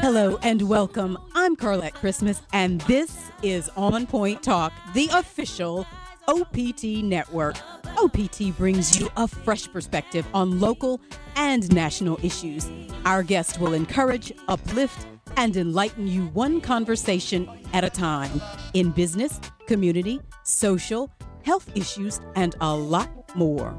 Hello and welcome. I'm Carlette Christmas, and this is On Point Talk, the official OPT network. OPT brings you a fresh perspective on local and national issues. Our guest will encourage, uplift, and enlighten you one conversation at a time in business, community, social, health issues, and a lot more.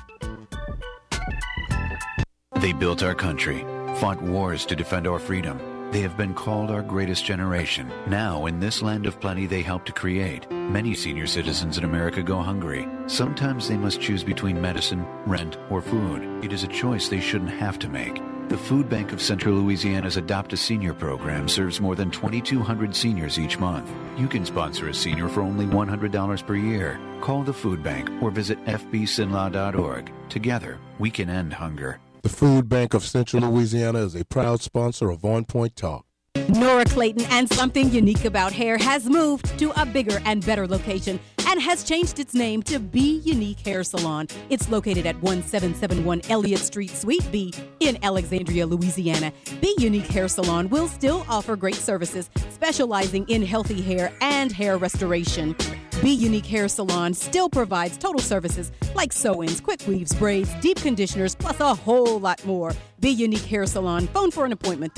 They built our country, fought wars to defend our freedom. They have been called our greatest generation. Now, in this land of plenty they help to create, many senior citizens in America go hungry. Sometimes they must choose between medicine, rent, or food. It is a choice they shouldn't have to make. The Food Bank of Central Louisiana's Adopt a Senior program serves more than 2,200 seniors each month. You can sponsor a senior for only $100 per year. Call the Food Bank or visit fbcinlaw.org. Together, we can end hunger. The Food Bank of Central Louisiana is a proud sponsor of On Point Talk. Nora Clayton and Something Unique About Hair has moved to a bigger and better location and has changed its name to Be Unique Hair Salon. It's located at 1771 Elliott Street, Suite B in Alexandria, Louisiana. Be Unique Hair Salon will still offer great services, specializing in healthy hair and hair restoration. Be Unique Hair Salon still provides total services like sew-ins, quick weaves, braids, deep conditioners, plus a whole lot more. Be Unique Hair Salon. Phone for an appointment,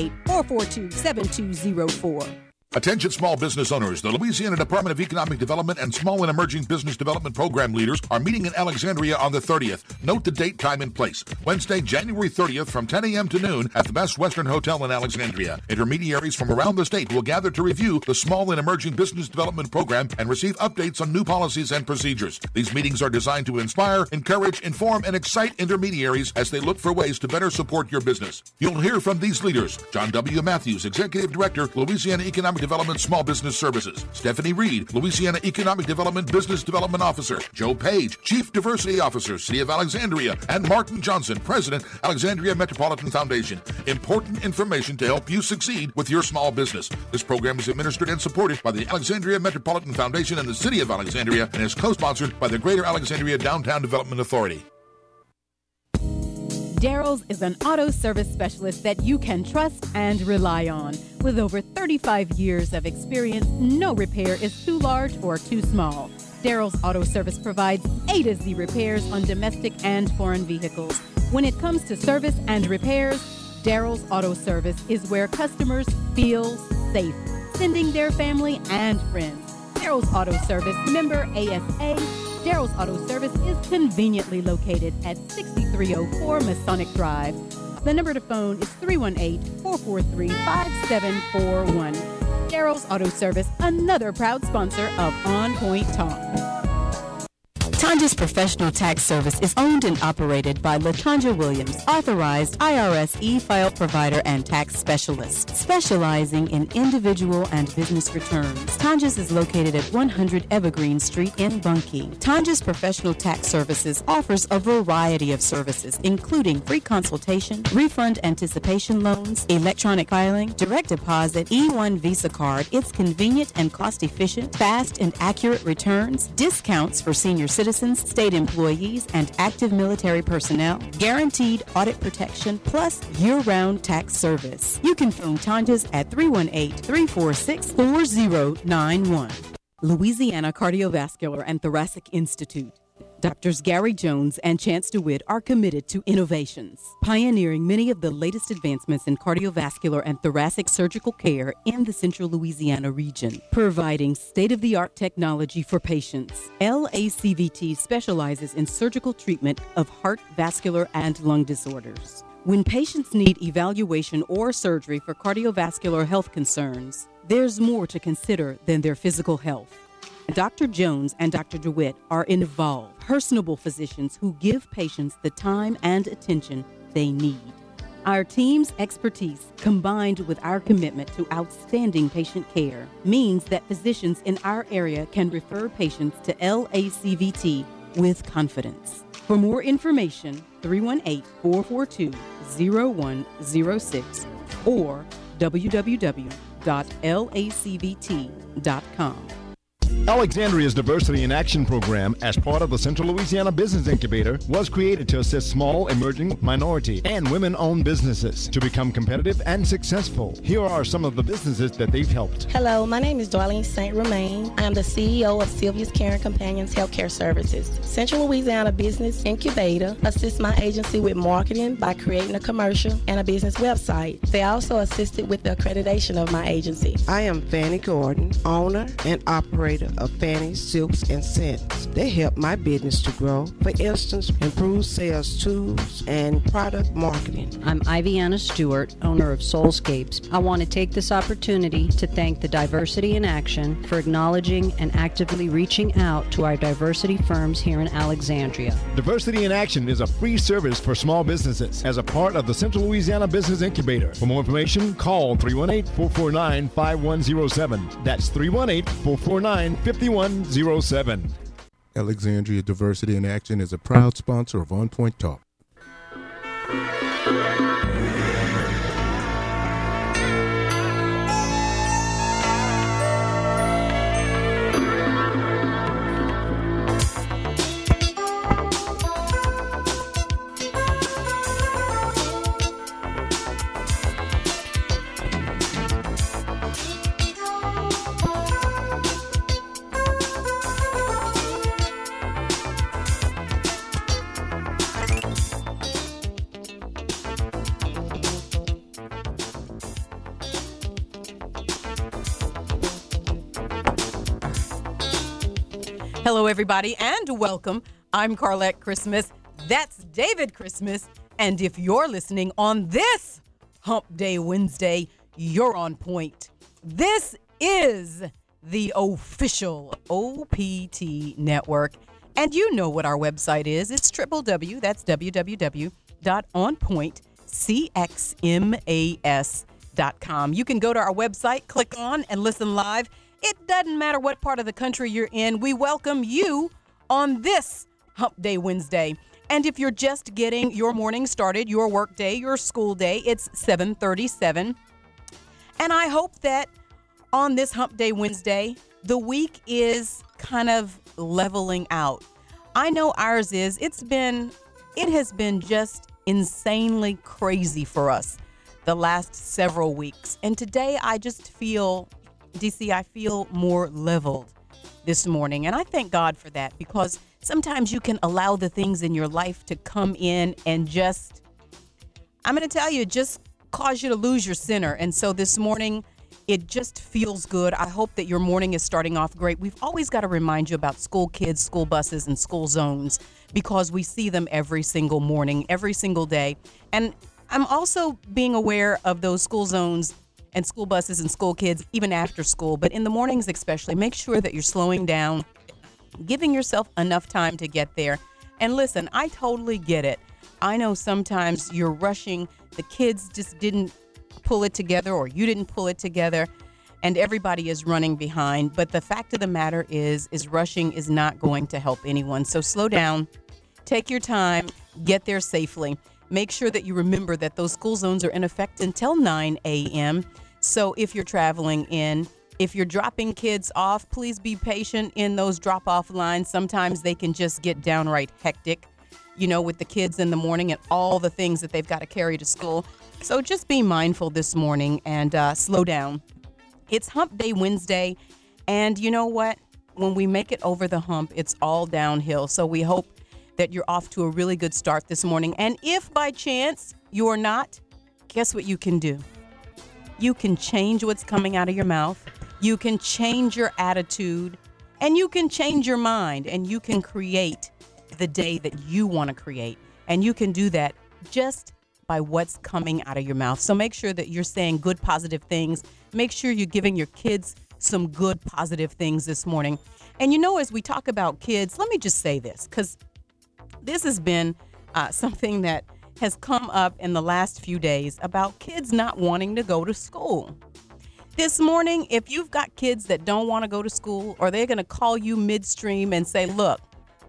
318-442-7204. Attention small business owners. The Louisiana Department of Economic Development and Small and Emerging Business Development Program leaders are meeting in Alexandria on the 30th. Note the date, time, and place. Wednesday, January 30th from 10 a.m. to noon at the Best Western Hotel in Alexandria. Intermediaries from around the state will gather to review the Small and Emerging Business Development Program and receive updates on new policies and procedures. These meetings are designed to inspire, encourage, inform, and excite intermediaries as they look for ways to better support your business. You'll hear from these leaders: John W. Matthews, Executive Director, Louisiana Economic Development Small Business Services; Stephanie Reed, Louisiana Economic Development Business Development Officer; Joe Page, Chief Diversity Officer, City of Alexandria; and Martin Johnson, President, Alexandria Metropolitan Foundation. Important information to help you succeed with your small business. This program is administered and supported by the Alexandria Metropolitan Foundation and the City of Alexandria and is co-sponsored by the Greater Alexandria Downtown Development Authority. Daryl's is an auto service specialist that you can trust and rely on. With over 35 years of experience, no repair is too large or too small. Daryl's Auto Service provides A to Z repairs on domestic and foreign vehicles. When it comes to service and repairs, Daryl's Auto Service is where customers feel safe, sending their family and friends. Daryl's Auto Service, member ASA. Daryl's Auto Service is conveniently located at 6304 Masonic Drive. The number to phone is 318-443-5741. Daryl's Auto Service, another proud sponsor of On Point Talk. Tanja's Professional Tax Service is owned and operated by LaTanja Williams, authorized IRS e-file provider and tax specialist, specializing in individual and business returns. Tanja's is located at 100 Evergreen Street in Bunkie. Tanja's Professional Tax Services offers a variety of services, including free consultation, refund anticipation loans, electronic filing, direct deposit, E1 Visa card. It's convenient and cost-efficient, fast and accurate returns, discounts for senior citizens, state employees, and active military personnel, guaranteed audit protection, plus year-round tax service. You can phone Tanja's at 318-346-4091. Louisiana Cardiovascular and Thoracic Institute. Doctors Gary Jones and Chance DeWitt are committed to innovations, pioneering many of the latest advancements in cardiovascular and thoracic surgical care in the central Louisiana region, providing state-of-the-art technology for patients. LACVT specializes in surgical treatment of heart, vascular, and lung disorders. When patients need evaluation or surgery for cardiovascular health concerns, there's more to consider than their physical health. Dr. Jones and Dr. DeWitt are involved, personable physicians who give patients the time and attention they need. Our team's expertise, combined with our commitment to outstanding patient care, means that physicians in our area can refer patients to LACVT with confidence. For more information, 318-442-0106 or www.lacvt.com. Alexandria's Diversity in Action program, as part of the Central Louisiana Business Incubator, was created to assist small, emerging, minority, and women-owned businesses to become competitive and successful. Here are some of the businesses that they've helped. Hello, my name is Darlene St. Romain. I am the CEO of Sylvia's Caring Companions Healthcare Services. Central Louisiana Business Incubator assists my agency with marketing by creating a commercial and a business website. They also assisted with the accreditation of my agency. I am Fanny Gordon, owner and operator of Fanny's Silks and Scents. They help my business to grow. For instance, improve sales tools and product marketing. I'm Iviana Stewart, owner of Soulscapes. I want to take this opportunity to thank the Diversity in Action for acknowledging and actively reaching out to our diversity firms here in Alexandria. Diversity in Action is a free service for small businesses as a part of the Central Louisiana Business Incubator. For more information, call 318-449-5107. That's 318-449-5107. Alexandria Diversity in Action is a proud sponsor of On Point Talk. Hello, everybody, and welcome. I'm Carlette Christmas. That's David Christmas. And if you're listening on this Hump Day Wednesday, you're on point. This is the official OPT network. And you know what our website is. It's www.onpointcxmas.com. You can go to our website, click on, and listen live. It doesn't matter what part of the country you're in. We welcome you on this Hump Day Wednesday. And if you're just getting your morning started, your work day, your school day, it's 7:37. And I hope that on this Hump Day Wednesday, the week is kind of leveling out. I know ours is. It has been just insanely crazy for us the last several weeks. And today I just feel, DC, I feel more leveled this morning. And I thank God for that, because sometimes you can allow the things in your life to come in and just, I'm going to tell you, just cause you to lose your center. And so this morning, it just feels good. I hope that your morning is starting off great. We've always got to remind you about school kids, school buses, and school zones, because we see them every single morning, every single day. And I'm also being aware of those school zones and school buses and school kids, even after school. But in the mornings especially, make sure that you're slowing down, giving yourself enough time to get there. And listen, I totally get it. I know sometimes you're rushing. The kids just didn't pull it together, or you didn't pull it together, and everybody is running behind. But the fact of the matter is rushing is not going to help anyone. So slow down, take your time, get there safely. Make sure that you remember that those school zones are in effect until 9 a.m. So if you're traveling in, if you're dropping kids off, please be patient in those drop-off lines. Sometimes they can just get downright hectic, you know, with the kids in the morning and all the things that they've got to carry to school. So just be mindful this morning and slow down. It's Hump Day Wednesday, and you know what? When we make it over the hump, it's all downhill. So we hope that you're off to a really good start this morning. And if by chance you're not, guess what you can do? You can change what's coming out of your mouth. You can change your attitude, and you can change your mind, and you can create the day that you want to create. And you can do that just by what's coming out of your mouth. So make sure that you're saying good, positive things. Make sure you're giving your kids some good, positive things this morning. And you know, as we talk about kids, let me just say this, because this has been something that has come up in the last few days about kids not wanting to go to school. This morning, if you've got kids that don't want to go to school, or they're going to call you midstream and say, look,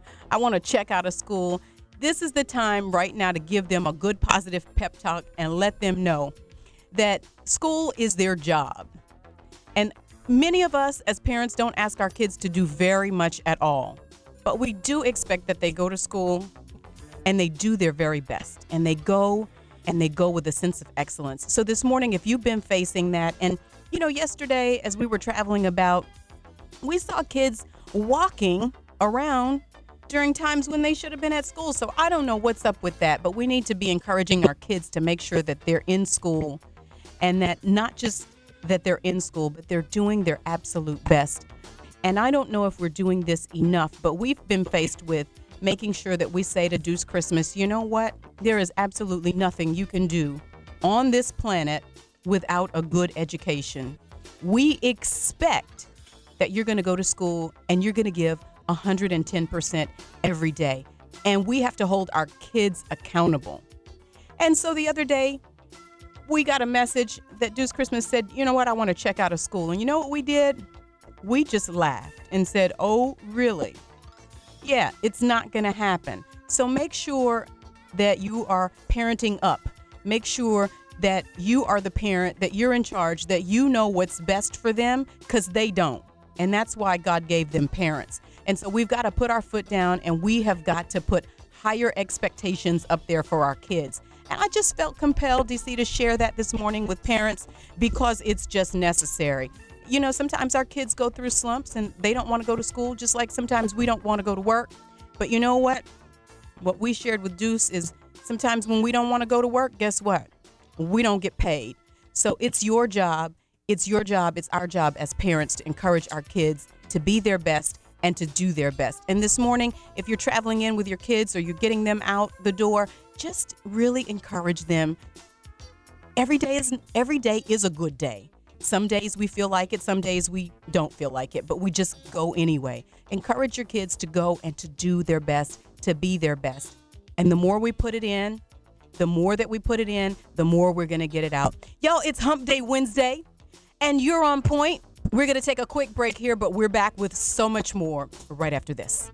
I want to check out of school, this is the time right now to give them a good, positive pep talk and let them know that school is their job. And many of us as parents don't ask our kids to do very much at all, but we do expect that they go to school and they do their very best, and they go with a sense of excellence. So this morning, if you've been facing that, and yesterday as we were traveling about, we saw kids walking around during times when they should have been at school. So I don't know what's up with that, but we need to be encouraging our kids to make sure that they're in school, and that not just that they're in school, but they're doing their absolute best. And I don't know if we're doing this enough, but we've been faced with making sure that we say to Deuce Christmas, you know what? There is absolutely nothing you can do on this planet without a good education. We expect that you're going to go to school and you're going to give 110% every day. And we have to hold our kids accountable. And so the other day, we got a message that Deuce Christmas said, you know what? I want to check out of school. And you know what we did? We just laughed and said, oh, really? Yeah, it's not going to happen. So make sure that you are parenting up. Make sure that you are the parent, that you're in charge, that you know what's best for them, because they don't. And that's why God gave them parents. And so we've got to put our foot down, and we have got to put higher expectations up there for our kids. And I just felt compelled, DC, to share that this morning with parents because it's just necessary. Sometimes our kids go through slumps and they don't want to go to school, just like sometimes we don't want to go to work. But you know what? What we shared with Deuce is sometimes when we don't want to go to work, guess what? We don't get paid. So it's your job. It's your job. It's our job as parents to encourage our kids to be their best and to do their best. And this morning, if you're traveling in with your kids or you're getting them out the door, just really encourage them. Every day is a good day. Some days we feel like it, some days we don't feel like it, but we just go anyway. Encourage your kids to go and to do their best, to be their best. And the more we put it in, the more that we put it in, the more we're going to get it out. Yo, it's Hump Day Wednesday, and you're on point. We're going to take a quick break here, but we're back with so much more right after this.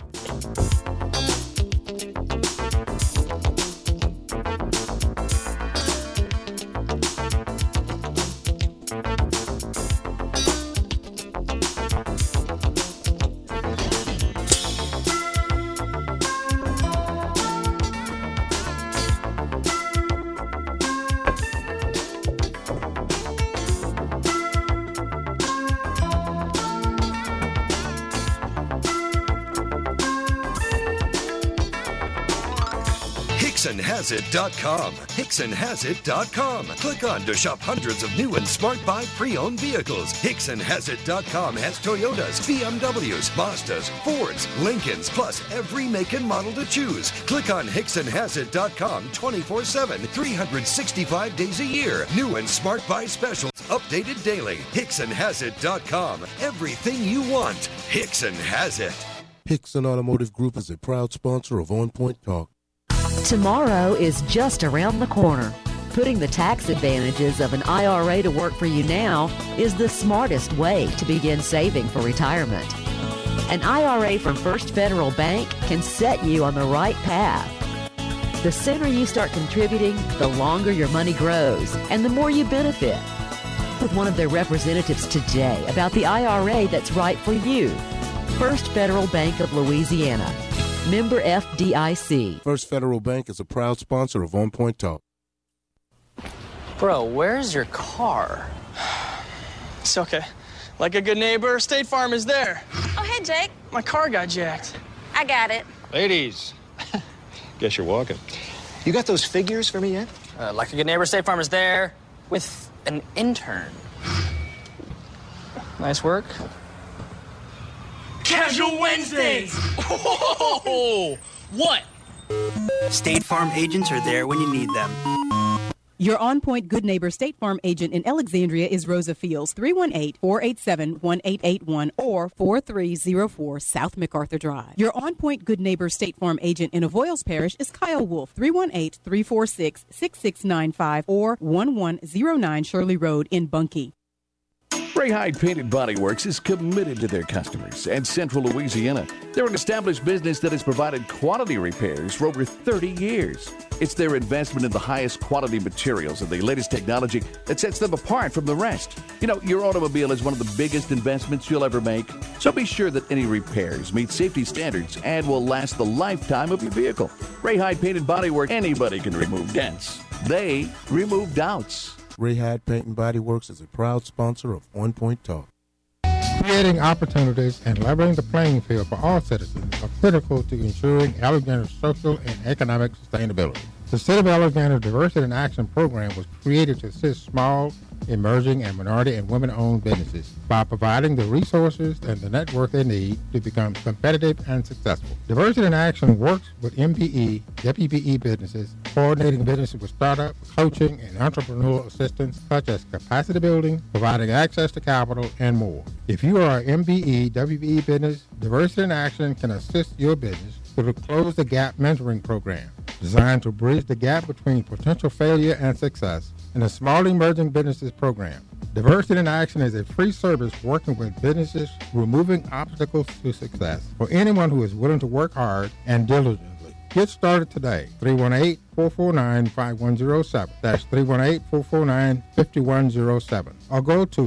HicksonHasIt.com. HicksonHasIt.com. Click on to shop hundreds of new and smart buy pre-owned vehicles. HicksonHasIt.com has Toyotas, BMWs, Mazdas, Fords, Lincolns, plus every make and model to choose. Click on HicksonHasIt.com 24/7, 365 days a year. New and smart buy specials updated daily. HicksonHasIt.com. Everything you want. Hickson has it. Hickson Automotive Group is a proud sponsor of On Point Talk. Tomorrow is just around the corner. Putting the tax advantages of an IRA to work for you now is the smartest way to begin saving for retirement. An IRA from First Federal Bank can set you on the right path. The sooner you start contributing, the longer your money grows and the more you benefit. With one of their representatives today about the IRA that's right for you. First Federal Bank of Louisiana. Member FDIC. First Federal Bank is a proud sponsor of On Point Talk. Bro, where's your car? It's okay. Like a good neighbor, State Farm is there. Oh, hey, Jake. My car got jacked. I got it. Ladies, guess you're walking. You got those figures for me yet? Like a good neighbor, State Farm is there with an intern. Nice work. Casual Wednesdays! Oh, what? State Farm agents are there when you need them. Your On Point Good Neighbor State Farm agent in Alexandria is Rosa Fields, 318-487-1881 or 4304 South MacArthur Drive. Your On Point Good Neighbor State Farm agent in Avoyles Parish is Kyle Wolf, 318-346-6695 or 1109 Shirley Road in Bunkie. Ray Hyde Painted Body Works is committed to their customers and Central Louisiana. They're an established business that has provided quality repairs for over 30 years. It's their investment in the highest quality materials and the latest technology that sets them apart from the rest. You know, your automobile is one of the biggest investments you'll ever make, so be sure that any repairs meet safety standards and will last the lifetime of your vehicle. Ray Hyde Painted Body Works, anybody can remove dents. They remove doubts. Ray Hyde Paint and Body Works is a proud sponsor of On Point Talk. Creating opportunities and leveling the playing field for all citizens are critical to ensuring Alexander's social and economic sustainability. The City of Alexander Diversity in Action program was created to assist small, emerging, and minority and women-owned businesses by providing the resources and the network they need to become competitive and successful. Diversity in Action works with MBE, WBE businesses, coordinating businesses with startup, coaching, and entrepreneurial assistance such as capacity building, providing access to capital, and more. If you are an MBE, WBE business, Diversity in Action can assist your business through the Close the Gap mentoring program, designed to bridge the gap between potential failure and success, and the Small Emerging Businesses program. Diversity in Action is a free service working with businesses, removing obstacles to success for anyone who is willing to work hard and diligently. Get started today. 318-449-5107. That's 318-449-5107. Or go to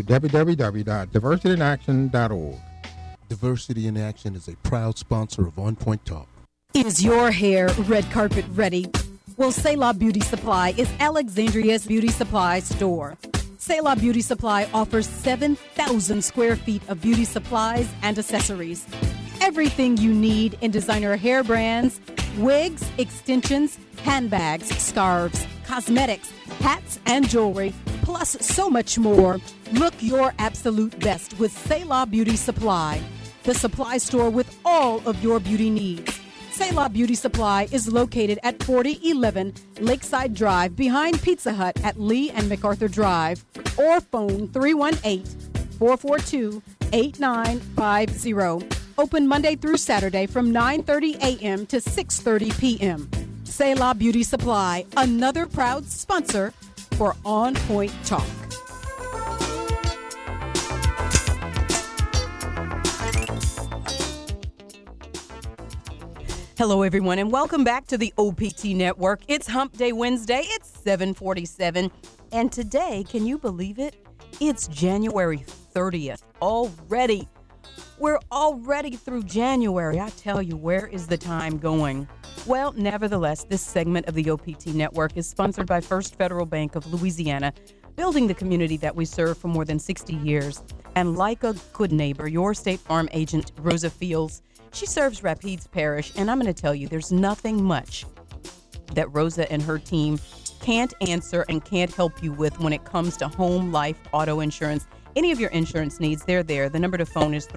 www.diversityinaction.org. Diversity in Action is a proud sponsor of On Point Talk. Is your hair red carpet ready? Well, Selah Beauty Supply is Alexandria's beauty supply store. Selah Beauty Supply offers 7,000 square feet of beauty supplies and accessories. Everything you need in designer hair brands, wigs, extensions, handbags, scarves, cosmetics, hats, and jewelry, plus so much more. Look your absolute best with Selah Beauty Supply, the supply store with all of your beauty needs. Selah Beauty Supply is located at 4011 Lakeside Drive behind Pizza Hut at Lee and MacArthur Drive, or phone 318-442-8950. Open Monday through Saturday from 9:30 a.m. to 6:30 p.m. Selah Beauty Supply, another proud sponsor for On Point Talk. Hello, everyone, and welcome back to the OPT Network. It's Hump Day Wednesday. It's 7:47, and today, can you believe it? It's January 30th already. We're already through January. I tell you, where is the time going? Well, nevertheless, this segment of the OPT Network is sponsored by First Federal Bank of Louisiana, building the community that we serve for more than 60 years. And like a good neighbor, your State Farm agent, Rosa Fields, she serves Rapides Parish, and I'm going to tell you, there's nothing much that Rosa and her team can't answer and can't help you with when it comes to home, life, auto insurance, any of your insurance needs. They're there. The number to phone is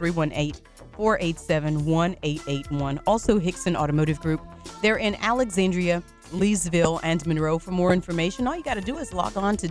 318-487-1881. Also, Hickson Automotive Group. They're in Alexandria, Leesville, and Monroe. For more information, all you got to do is log on to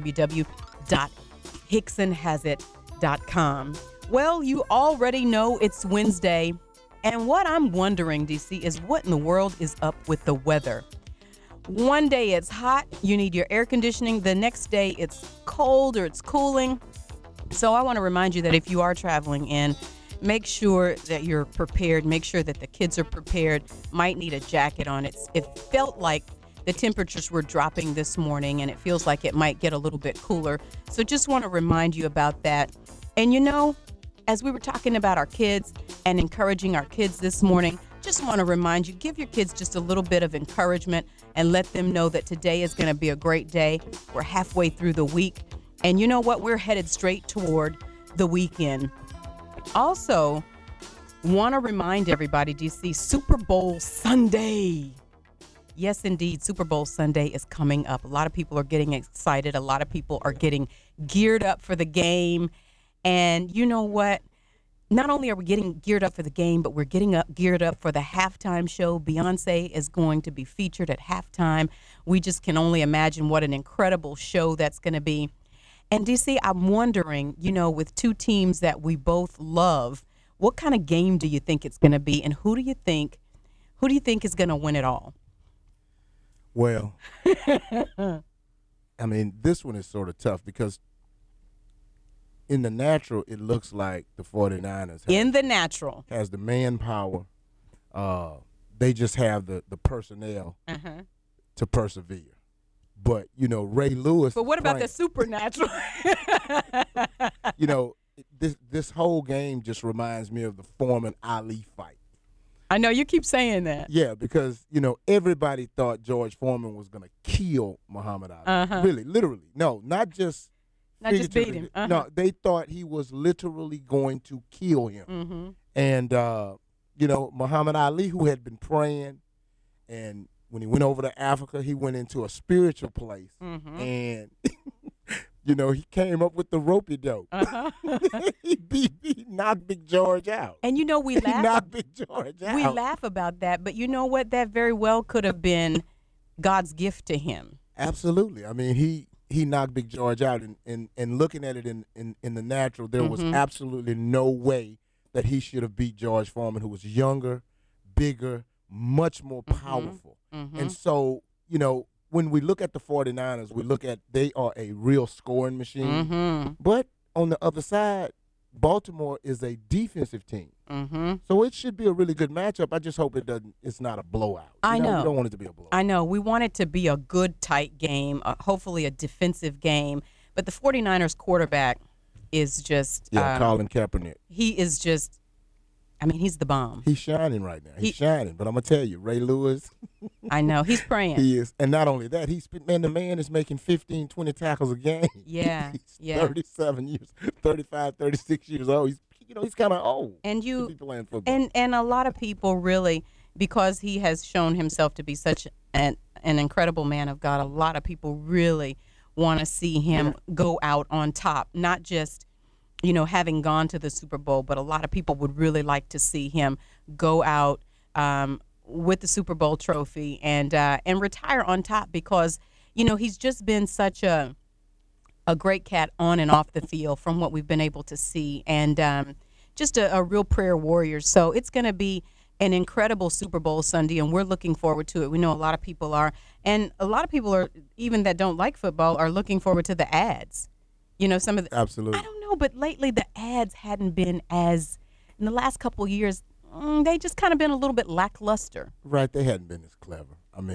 www.hicksonhasit.com. Well, you already know it's Wednesday. And what I'm wondering, DC, is what in the world is up with the weather? One day it's hot, you need your air conditioning. The next day it's cold or it's cooling. So I want to remind you that if you are traveling in, make sure that you're prepared. Make sure that the kids are prepared. Might need a jacket on. It felt like the temperatures were dropping this morning, and it feels like it might get a little bit cooler. So just want to remind you about that. And you know, as we were talking about our kids and encouraging our kids this morning, just want to remind you, give your kids just a little bit of encouragement and let them know that today is going to be a great day. We're halfway through the week. And you know what? We're headed straight toward the weekend. Also, want to remind everybody, DC, Super Bowl Sunday. Yes, indeed, Super Bowl Sunday is coming up. A lot of people are getting excited. A lot of people are getting geared up for the game. And you know what? Not only are we getting geared up for the game, but we're getting geared up for the halftime show. Beyonce is going to be featured at halftime. We just can only imagine what an incredible show that's going to be. And DC, I'm wondering, you know, with two teams that we both love, what kind of game do you think it's going to be, and who do you think is going to win it all? Well, I mean, this one is sort of tough because in the natural, it looks like the 49ers has the manpower. They just have the personnel to persevere. But, Ray Lewis. But what about the supernatural? This whole game just reminds me of the Foreman-Ali fight. I know you keep saying that. Yeah, because, everybody thought George Foreman was going to kill Muhammad Ali. Really, literally. No, not just beat him. No, they thought he was literally going to kill him. And, Muhammad Ali, who had been praying, and when he went over to Africa, he went into a spiritual place. And, he came up with the rope-a-dope. He knocked Big George out. And, we laugh. He knocked Big George out. We laugh about that, but you know what? That very well could have been God's gift to him. Absolutely. I mean, he knocked Big George out, and looking at it in the natural, there was absolutely no way that he should have beat George Foreman, who was younger, bigger, much more powerful. And so, when we look at the 49ers, we look at they are a real scoring machine. But on the other side, Baltimore is a defensive team. So it should be a really good matchup. I just hope it's not a blowout. I know. We don't want it to be a blowout. I know. We want it to be a good, tight game, hopefully a defensive game. But the 49ers quarterback is just Colin Kaepernick. He is just, he's the bomb. He's shining right now. He's shining. But I'm going to tell you, Ray Lewis. I know. He's praying. He is. And not only that, the man is making 15, 20 tackles a game. Yeah. He's 37 years, 35, 36 years old. He's kind of old to be playing football. And a lot of people really, because he has shown himself to be such an incredible man of God, a lot of people really want to see him go out on top, not just having gone to the Super Bowl, but a lot of people would really like to see him go out with the Super Bowl trophy and retire on top because, he's just been such a great cat on and off the field from what we've been able to see, and just a real prayer warrior. So it's going to be an incredible Super Bowl Sunday, and we're looking forward to it. We know a lot of people are, and a lot of people are, even that don't like football, are looking forward to the ads. Some of the absolutely. I don't know, but lately the ads hadn't been as in the last couple of years. They just kind of been a little bit lackluster. Right, they hadn't been as clever.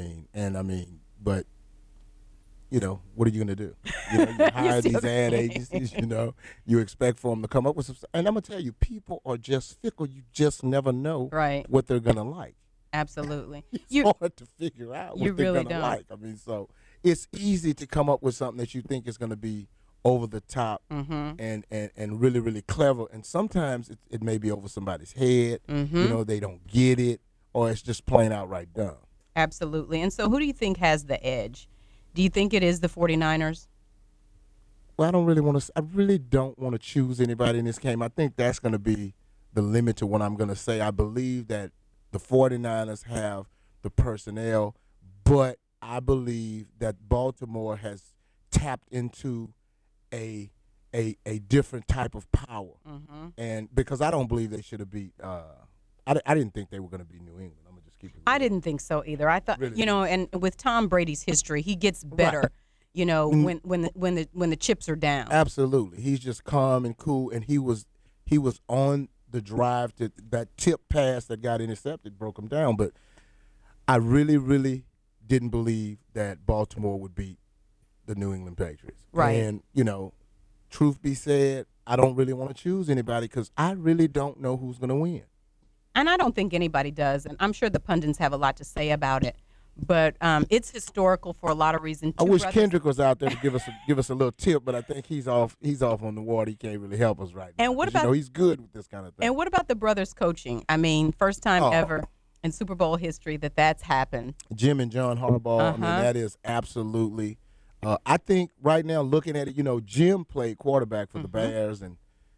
But what are you going to do? You hire these ad agencies. You expect for them to come up with some. And I'm going to tell you, people are just fickle. You just never know what they're going to like. Absolutely, it's hard to figure out what they're going to like. So it's easy to come up with something that you think is going to be over the top and really, really clever. And sometimes it may be over somebody's head. They don't get it, or it's just plain outright dumb. Absolutely. And so who do you think has the edge? Do you think it is the 49ers? Well, I really don't want to choose anybody in this game. I think that's going to be the limit to what I'm going to say. I believe that the 49ers have the personnel, but I believe that Baltimore has tapped into a different type of power, and because I don't believe they should have beat. I didn't think they were going to beat New England. I'm gonna just keep it real. I didn't think so either. I thought really and with Tom Brady's history, he gets better. When the chips are down. Absolutely, he's just calm and cool, and he was on the drive to that tip pass that got intercepted, broke him down. But I really, really didn't believe that Baltimore would beat the New England Patriots. Right. And, truth be said, I don't really want to choose anybody because I really don't know who's going to win. And I don't think anybody does. And I'm sure the pundits have a lot to say about it. But it's historical for a lot of reasons. I wish Kendrick was out there to give us a little tip, but I think he's off on the water. He can't really help us right now. And what about he's good with this kind of thing. And what about the brothers coaching? First time ever in Super Bowl history that's happened. Jim and John Harbaugh. That is absolutely. I think right now, looking at it, Jim played quarterback for the Bears and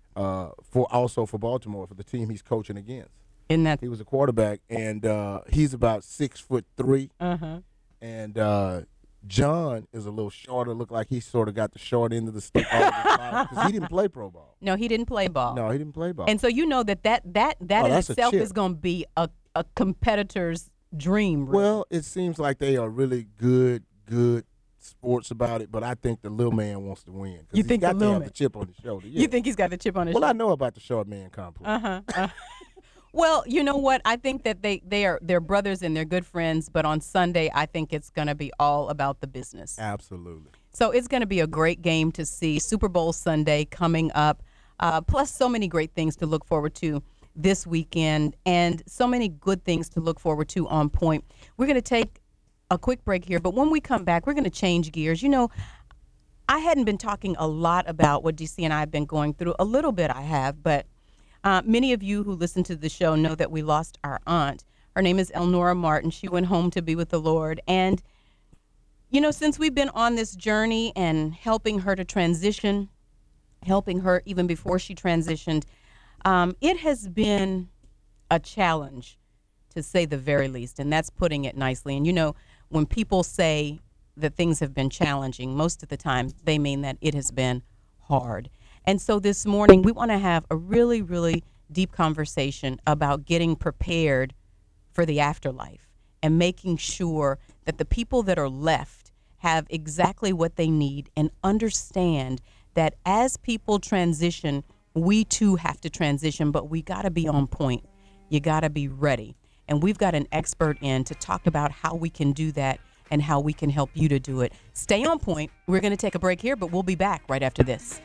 for Baltimore for the team he's coaching against. He was a quarterback, and he's about 6'3", and John is a little shorter. Look like he sort of got the short end of the stick because he didn't play pro ball. No, he didn't play ball. No, he didn't play ball. And so that in itself is going to be a competitor's dream. Really. Well, it seems like they are really good sports about it, but I think the little man wants to win. You think he's got the little to have man? the chip on his shoulder? Yeah. You think he's got the chip on his Well, shoulder? I know about the short man complex. Well, you know what? I think that they're brothers and they're good friends, but on Sunday, I think it's going to be all about the business. Absolutely. So it's going to be a great game to see. Super Bowl Sunday coming up, plus so many great things to look forward to this weekend and so many good things to look forward to on point. We're going to take a quick break here, but when we come back, we're going to change gears. You know, I hadn't been talking a lot about what DC and I have been going through. A little bit I have, but many of you who listen to the show know that we lost our aunt. Her name is Elnora Martin. She went home to be with the Lord. And, you know, since we've been on this journey and helping her to transition, helping her even before she transitioned, it has been a challenge, to say the very least. And that's putting it nicely. And, you know, when people say that things have been challenging, most of the time they mean that it has been hard. And so this morning, we want to have a really, really deep conversation about getting prepared for the afterlife and making sure that the people that are left have exactly what they need and understand that as people transition, we too have to transition, but we got to be on point. You got to be ready. And we've got an expert in to talk about how we can do that and how we can help you to do it. Stay on point. We're going to take a break here, but we'll be back right after this.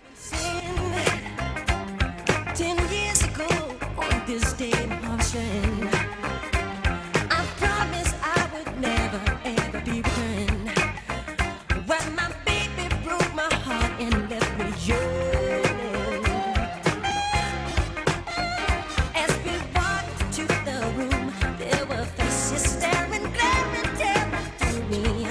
10 years ago on this day of shame, I promised I would never ever be returned. When my baby broke my heart and left me yearning. As we walked to the room, there were faces staring, glaring, staring through me.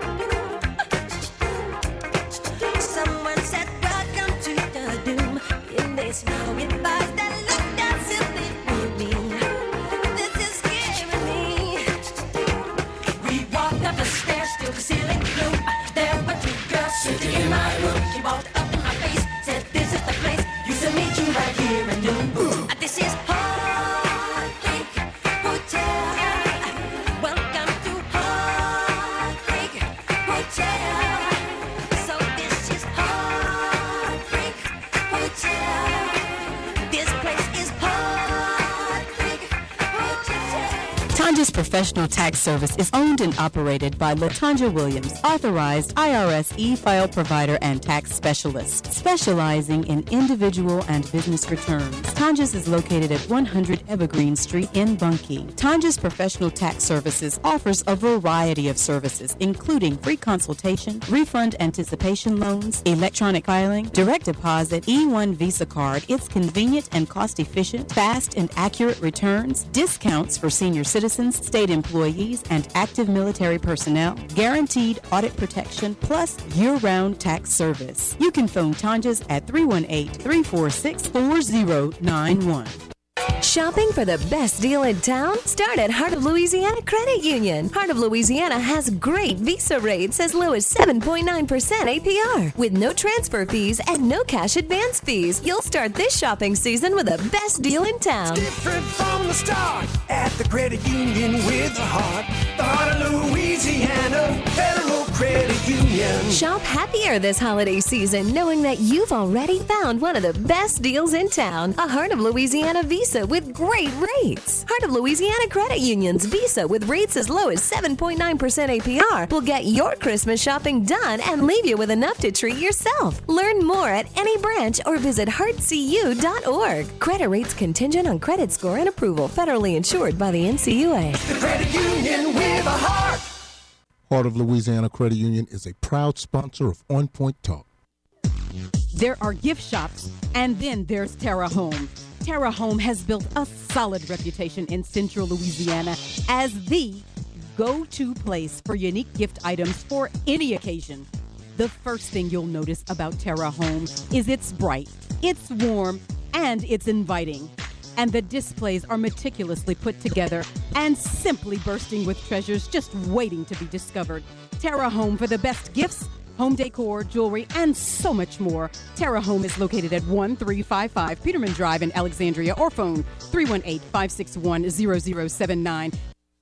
Someone said, "Welcome to the doom." In this now it was that look that simply moved me. This is scaring me. We walked up the stairs to the ceiling blue. There were two girls sitting in my room. She walked up in my face, said, "This is the place. Used to meet you right here in noon." This is Heartbreak Hotel. Welcome to Heartbreak Hotel. So this is Heartbreak Hotel. This place is Heartbreak Hotel. Tanja's Professional Tax Service is owned and operated by LaTanja Williams, authorized IRS e-file provider and tax specialist, specializing in individual and business returns. Tanja's is located at 100 Evergreen Street in Bunkie. Tanja's Professional Tax Services offers a variety of services, including free consultation, refund anticipation loans, electronic filing, direct deposit, E1 Visa card. It's convenient and cost-efficient, fast and accurate returns, discounts for senior citizens, state employees, and active military personnel, guaranteed audit protection, plus year-round tax service. You can phone Tanja's at 318-346-4091. Shopping for the best deal in town? Start at Heart of Louisiana Credit Union. Heart of Louisiana has great Visa rates as low as 7.9% APR. With no transfer fees and no cash advance fees, you'll start this shopping season with the best deal in town. Different from the start at the credit union with the heart. The Heart of Louisiana Federal Credit Union. Shop happier this holiday season knowing that you've already found one of the best deals in town. A Heart of Louisiana Visa with great rates. Heart of Louisiana Credit Union's Visa with rates as low as 7.9% APR will get your Christmas shopping done and leave you with enough to treat yourself. Learn more at any branch or visit heartcu.org. Credit rates contingent on credit score and approval. Federally insured by the NCUA. The credit union with a heart. Heart of Louisiana Credit Union is a proud sponsor of On Point Talk. There are gift shops, and then there's Terra Home. Terra Home has built a solid reputation in Central Louisiana as the go-to place for unique gift items for any occasion. The first thing you'll notice about Terra Home is it's bright, it's warm, and it's inviting. And the displays are meticulously put together and simply bursting with treasures just waiting to be discovered. Terra Home for the best gifts, home decor, jewelry, and so much more. Terra Home is located at 1355 Peterman Drive in Alexandria, or phone 318-561-0079.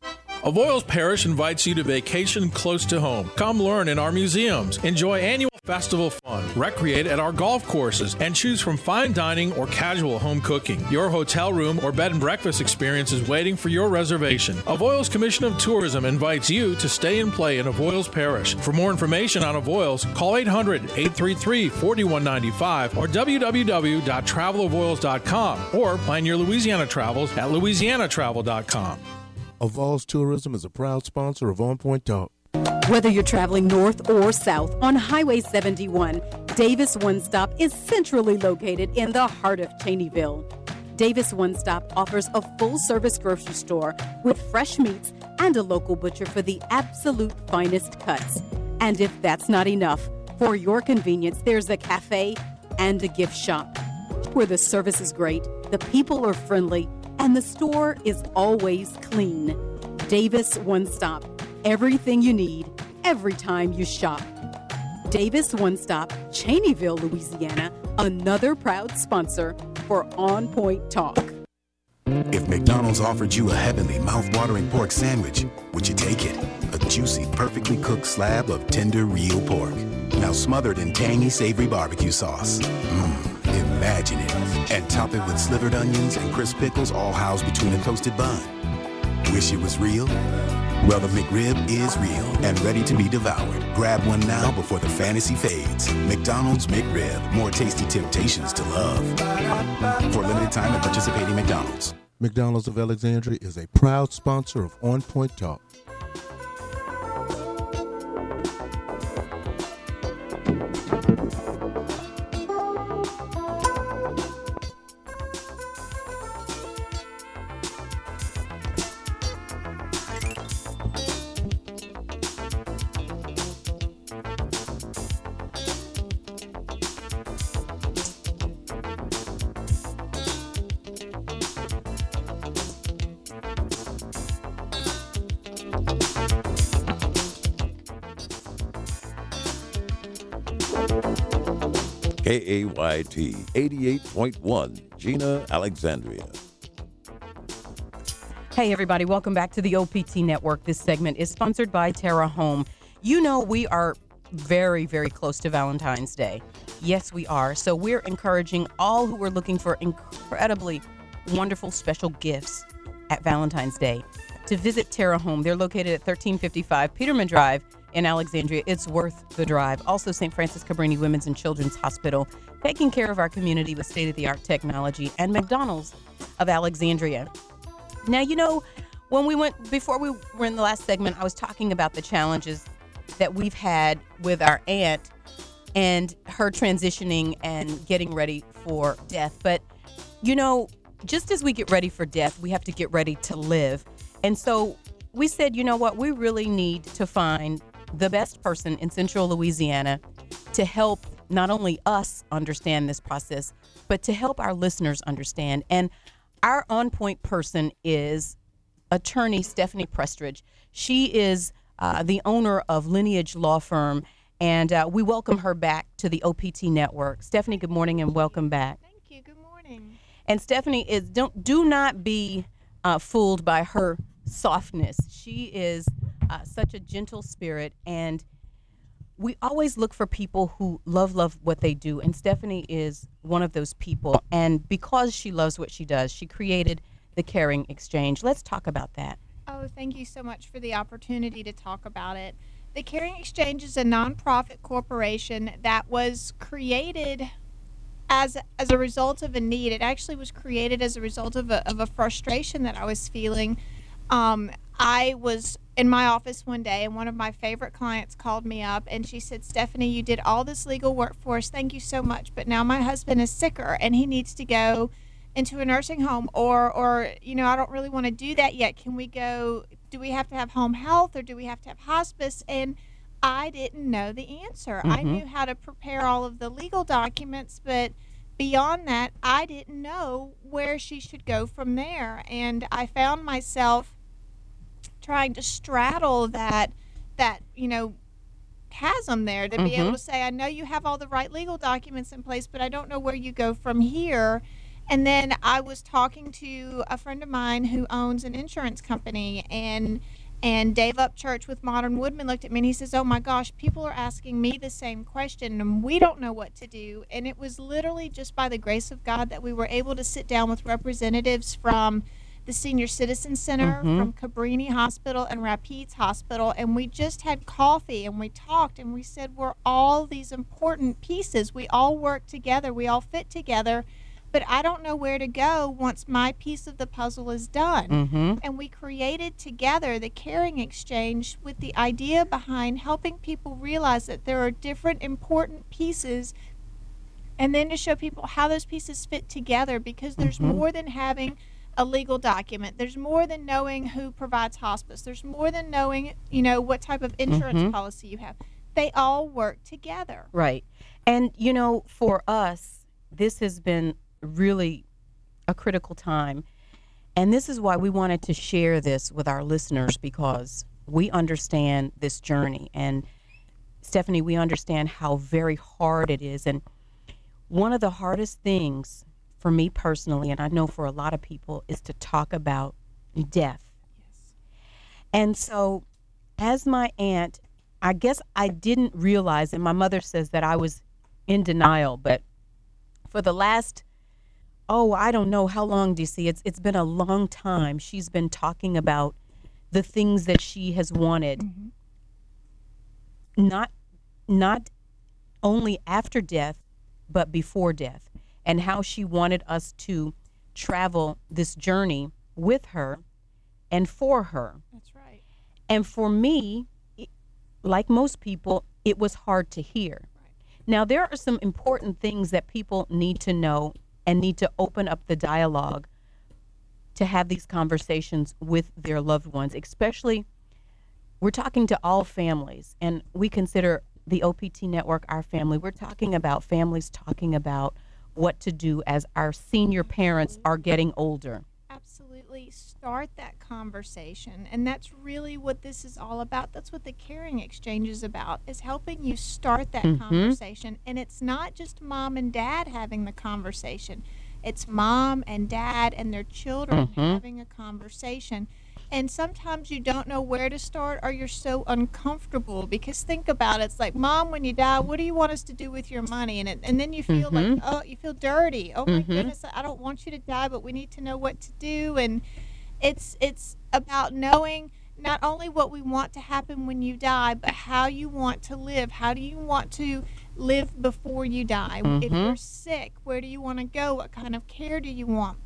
Avoyelles Parish invites you to vacation close to home. Come learn in our museums, enjoy annual festival fun, recreate at our golf courses, and choose from fine dining or casual home cooking. Your hotel room or bed and breakfast experience is waiting for your reservation. Avoyelles Commission of Tourism invites you to stay and play in Avoyelles Parish. For more information on Avoyelles, call 800-833-4195 or www.travelavoyelles.com or plan your Louisiana travels at louisianatravel.com. Avoyelles Tourism is a proud sponsor of On Point Talk. Whether you're traveling north or south on Highway 71, Davis One Stop is centrally located in the heart of Cheneyville. Davis One Stop offers a full-service grocery store with fresh meats and a local butcher for the absolute finest cuts. And if that's not enough, for your convenience, there's a cafe and a gift shop where the service is great, the people are friendly, and the store is always clean. Davis One Stop. Everything you need, every time you shop. Davis One Stop, Cheneyville, Louisiana, another proud sponsor for On Point Talk. If McDonald's offered you a heavenly, mouth-watering pork sandwich, would you take it? A juicy, perfectly cooked slab of tender, real pork. Now smothered in tangy, savory barbecue sauce. Imagine it. And top it with slivered onions and crisp pickles all housed between a toasted bun. Wish it was real? Well, the McRib is real and ready to be devoured. Grab one now before the fantasy fades. McDonald's McRib. More tasty temptations to love. For a limited time at participating McDonald's. McDonald's of Alexandria is a proud sponsor of On Point Talk. KAYT 88.1, Gina, Alexandria. Hey, everybody. Welcome back to the OPT Network. This segment is sponsored by Terra Home. You know we are very, very close to Valentine's Day. Yes, we are. So we're encouraging all who are looking for incredibly wonderful special gifts at Valentine's Day to visit Terra Home. They're located at 1355 Peterman Drive in Alexandria. It's worth the drive. Also, St. Francis Cabrini Women's and Children's Hospital, taking care of our community with state-of-the-art technology, and McDonald's of Alexandria. Now, you know, before we were in the last segment, I was talking about the challenges that we've had with our aunt and her transitioning and getting ready for death. But, you know, just as we get ready for death, we have to get ready to live. And so we said, you know what, we really need to find the best person in Central Louisiana to help not only us understand this process, but to help our listeners understand. And our on point person is attorney Stephanie Prestridge. She is the owner of Lineage Law Firm, and we welcome her back to the OPT Network. Stephanie, good morning and welcome back. Thank you. Good morning. And Stephanie do not be fooled by her softness. She is such a gentle spirit, and we always look for people who love what they do, and Stephanie is one of those people. And because she loves what she does, she created the Caring Exchange. Let's talk about that. Oh, thank you so much for the opportunity to talk about it. The Caring Exchange is a nonprofit corporation that was created as a result of a need. It actually was created as a result of a frustration that I was feeling. I was in my office one day, and one of my favorite clients called me up, and she said, Stephanie, you did all this legal work for us. Thank you so much. But now my husband is sicker, and he needs to go into a nursing home, or you know, I don't really want to do that yet. Can we go? Do we have to have home health, or do we have to have hospice? And I didn't know the answer. I knew how to prepare all of the legal documents, but beyond that, I didn't know where she should go from there. And I found myself trying to straddle that you know, chasm there, to be able to say, I know you have all the right legal documents in place, but I don't know where you go from here. And then I was talking to a friend of mine who owns an insurance company, and And Dave Upchurch with Modern Woodman looked at me and he says, oh my gosh, people are asking me the same question and we don't know what to do. And it was literally just by the grace of God that we were able to sit down with representatives from the Senior Citizen Center, from Cabrini Hospital and Rapides Hospital, and we just had coffee and we talked and we said we're all these important pieces. We all work together. We all fit together. But I don't know where to go once my piece of the puzzle is done. And we created together the Caring Exchange with the idea behind helping people realize that there are different important pieces, and then to show people how those pieces fit together, because there's more than having a legal document. There's more than knowing who provides hospice. There's more than knowing, you know, what type of insurance policy you have. They all work together. Right. And, you know, for us, this has been really a critical time. And this is why we wanted to share this with our listeners, because we understand this journey. And Stephanie, we understand how very hard it is. And one of the hardest things for me personally, and I know for a lot of people, is to talk about death. Yes. And so as my aunt, I guess I didn't realize, and my mother says that I was in denial, but for the last, I don't know how long, DC, it's been a long time. She's been talking about the things that she has wanted, not only after death, but before death, and how she wanted us to travel this journey with her and for her. That's right. And for me, like most people, it was hard to hear. Right. Now, there are some important things that people need to know and need to open up the dialogue to have these conversations with their loved ones, especially we're talking to all families, and we consider the OPT network our family. We're talking about families talking about what to do as our senior parents are getting older. Absolutely. Start that conversation. And that's really what this is all about. That's what the Caring Exchange is about, is helping you start that conversation. And it's not just mom and dad having the conversation. It's mom and dad and their children having a conversation. And sometimes you don't know where to start, or you're so uncomfortable, because think about it. It's like, Mom, when you die, what do you want us to do with your money? And then you feel like, oh, you feel dirty. Oh my goodness, I don't want you to die, but we need to know what to do. And it's about knowing not only what we want to happen when you die, but how you want to live. How do you want to live before you die? If you're sick, where do you want to go? What kind of care do you want?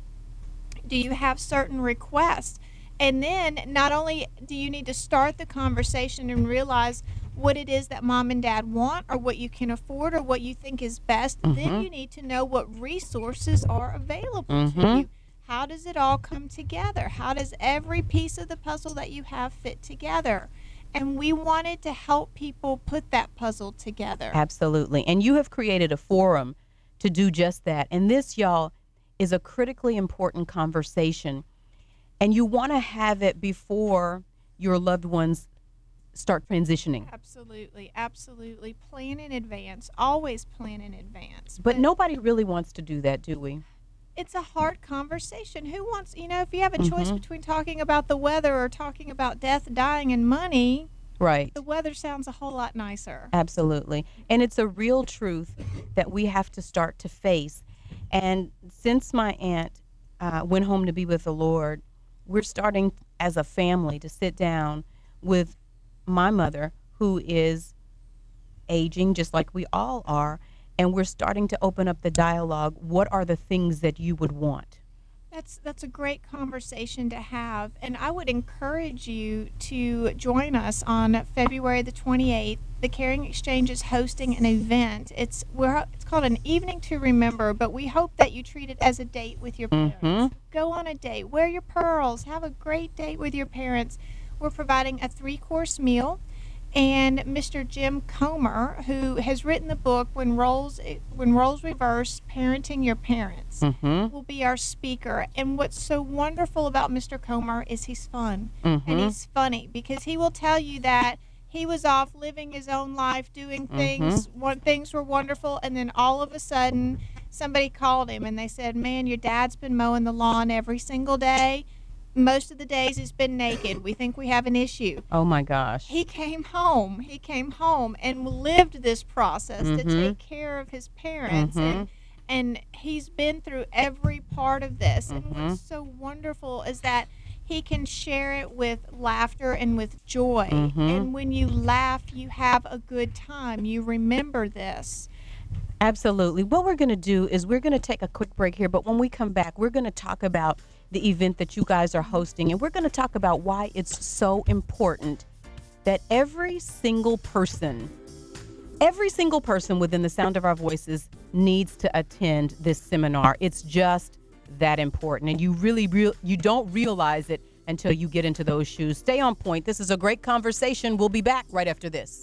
Do you have certain requests? And then not only do you need to start the conversation and realize what it is that mom and dad want, or what you can afford, or what you think is best, then you need to know what resources are available to you. How does it all come together? How does every piece of the puzzle that you have fit together? And we wanted to help people put that puzzle together. Absolutely. And you have created a forum to do just that. And this, y'all, is a critically important conversation. And you want to have it before your loved ones start transitioning. Absolutely, absolutely. Plan in advance. Always plan in advance. But nobody really wants to do that, do we? It's a hard conversation. Who wants, if you have a choice between talking about the weather or talking about death, dying, and money, right, the weather sounds a whole lot nicer. Absolutely. And it's a real truth that we have to start to face. And since my aunt went home to be with the Lord, we're starting as a family to sit down with my mother, who is aging just like we all are, and we're starting to open up the dialogue. What are the things that you would want? That's a great conversation to have, and I would encourage you to join us on February the 28th. The Caring Exchange is hosting an event. It's called An Evening to Remember, but we hope that you treat it as a date with your parents. Go on a date, wear your pearls, have a great date with your parents. We're providing a 3-course meal. And Mr. Jim Comer, who has written the book When Roles Reverse, Parenting Your Parents, will be our speaker. And what's so wonderful about Mr. Comer is he's fun. And he's funny, because he will tell you that he was off living his own life, doing things, things were wonderful, and then all of a sudden somebody called him and they said, man, your dad's been mowing the lawn every single day. Most of the days he's been naked. We think we have an issue. Oh my gosh. He came home. He came home and lived this process to take care of his parents. And he's been through every part of this. And what's so wonderful is that he can share it with laughter and with joy. And when you laugh, you have a good time. You remember this. Absolutely. What we're going to do is we're going to take a quick break here, but when we come back, we're going to talk about the event that you guys are hosting, and we're going to talk about why it's so important that every single person within the sound of our voices needs to attend this seminar. It's just that important, and you don't realize it until you get into those shoes. Stay on point. This is a great conversation. We'll be back right after this.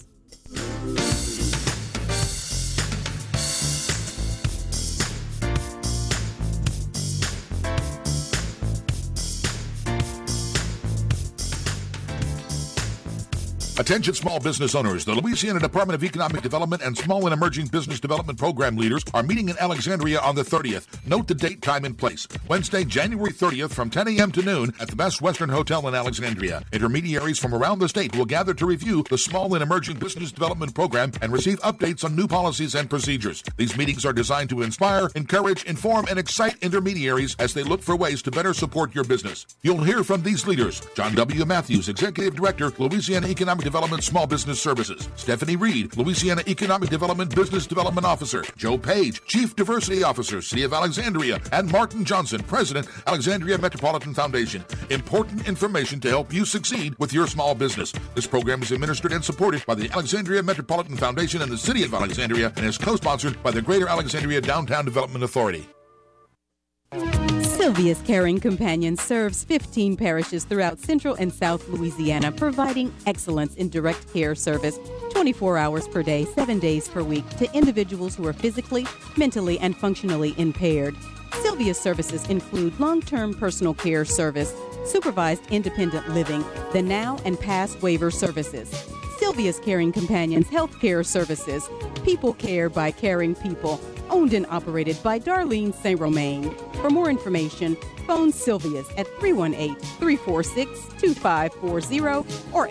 Attention small business owners. The Louisiana Department of Economic Development and Small and Emerging Business Development Program leaders are meeting in Alexandria on the 30th. Note the date, time, and place. Wednesday, January 30th from 10 a.m. to noon at the Best Western Hotel in Alexandria. Intermediaries from around the state will gather to review the Small and Emerging Business Development Program and receive updates on new policies and procedures. These meetings are designed to inspire, encourage, inform, and excite intermediaries as they look for ways to better support your business. You'll hear from these leaders: John W. Matthews, Executive Director, Louisiana Economic Development Small Business Services; Stephanie Reed, Louisiana Economic Development Business Development Officer; Joe Page, Chief Diversity Officer, City of Alexandria; and Martin Johnson, President, Alexandria Metropolitan Foundation. Important information to help you succeed with your small business. This program is administered and supported by the Alexandria Metropolitan Foundation and the City of Alexandria, and is co-sponsored by the Greater Alexandria Downtown Development Authority. Sylvia's Caring Companion serves 15 parishes throughout Central and South Louisiana, providing excellence in direct care service 24 hours per day, 7 days per week to individuals who are physically, mentally, and functionally impaired. Sylvia's services include long-term personal care service, supervised independent living, the now and past waiver services. Sylvia's Caring Companions Health Care Services, people care by caring people, owned and operated by Darlene St. Romain. For more information, phone Sylvia's at 318-346-2540 or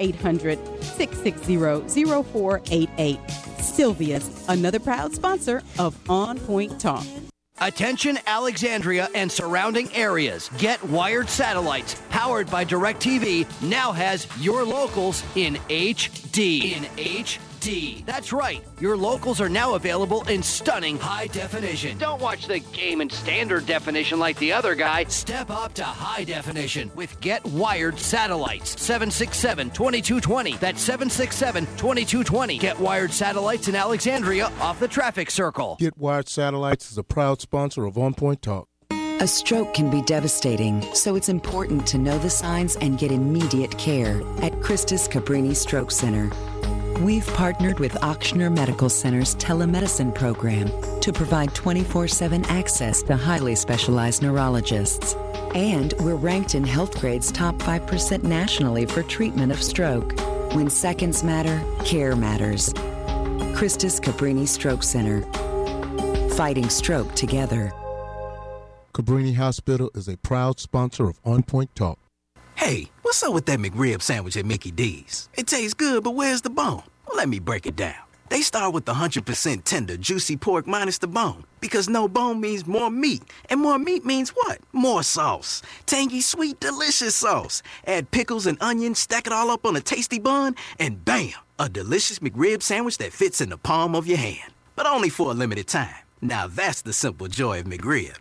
800-660-0488. Sylvia's, another proud sponsor of On Point Talk. Attention Alexandria and surrounding areas. Get Wired Satellites, powered by DirecTV, now has your locals in HD. That's right. Your locals are now available in stunning high definition. Don't watch the game in standard definition like the other guy. Step up to high definition with Get Wired Satellites. 767-2220. That's 767-2220. Get Wired Satellites in Alexandria off the traffic circle. Get Wired Satellites is a proud sponsor of On Point Talk. A stroke can be devastating, so it's important to know the signs and get immediate care at Christus Cabrini Stroke Center. We've partnered with Ochsner Medical Center's telemedicine program to provide 24/7 access to highly specialized neurologists. And we're ranked in Healthgrade's top 5% nationally for treatment of stroke. When seconds matter, care matters. Christus Cabrini Stroke Center. Fighting stroke together. Cabrini Hospital is a proud sponsor of On Point Talk. Hey, what's up with that McRib sandwich at Mickey D's? It tastes good, but where's the bone? Well, let me break it down. They start with the 100% tender, juicy pork minus the bone. Because no bone means more meat. And more meat means what? More sauce. Tangy, sweet, delicious sauce. Add pickles and onions, stack it all up on a tasty bun, and bam! A delicious McRib sandwich that fits in the palm of your hand. But only for a limited time. Now that's the simple joy of McRib.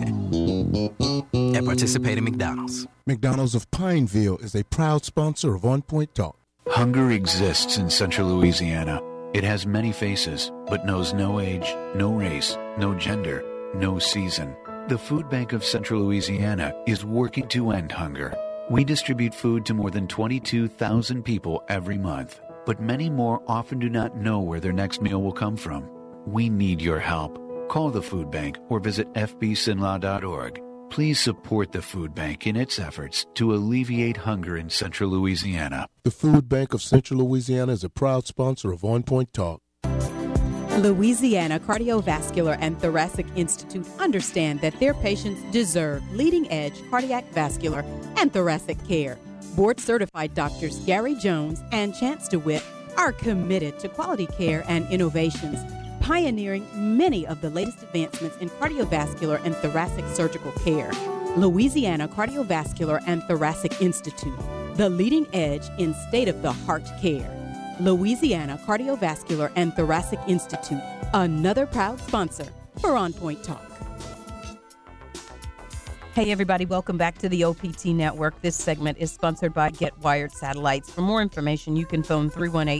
At participating McDonald's. McDonald's of Pineville is a proud sponsor of On Point Talk. Hunger exists in Central Louisiana. It has many faces, but knows no age, no race, no gender, no season. The Food Bank of Central Louisiana is working to end hunger. We distribute food to more than 22,000 people every month, but many more often do not know where their next meal will come from. We need your help. Call the Food Bank or visit fbsinlaw.org. Please support the Food Bank in its efforts to alleviate hunger in Central Louisiana. The Food Bank of Central Louisiana is a proud sponsor of On Point Talk. Louisiana Cardiovascular and Thoracic Institute understand that their patients deserve leading-edge cardiac, vascular, and thoracic care. Board-certified doctors Gary Jones and Chance DeWitt are committed to quality care and innovations, pioneering many of the latest advancements in cardiovascular and thoracic surgical care. Louisiana Cardiovascular and Thoracic Institute, the leading edge in state-of-the-heart care. Louisiana Cardiovascular and Thoracic Institute, another proud sponsor for On Point Talk. Hey everybody, welcome back to the OPT Network. This segment is sponsored by Get Wired Satellites. For more information, you can phone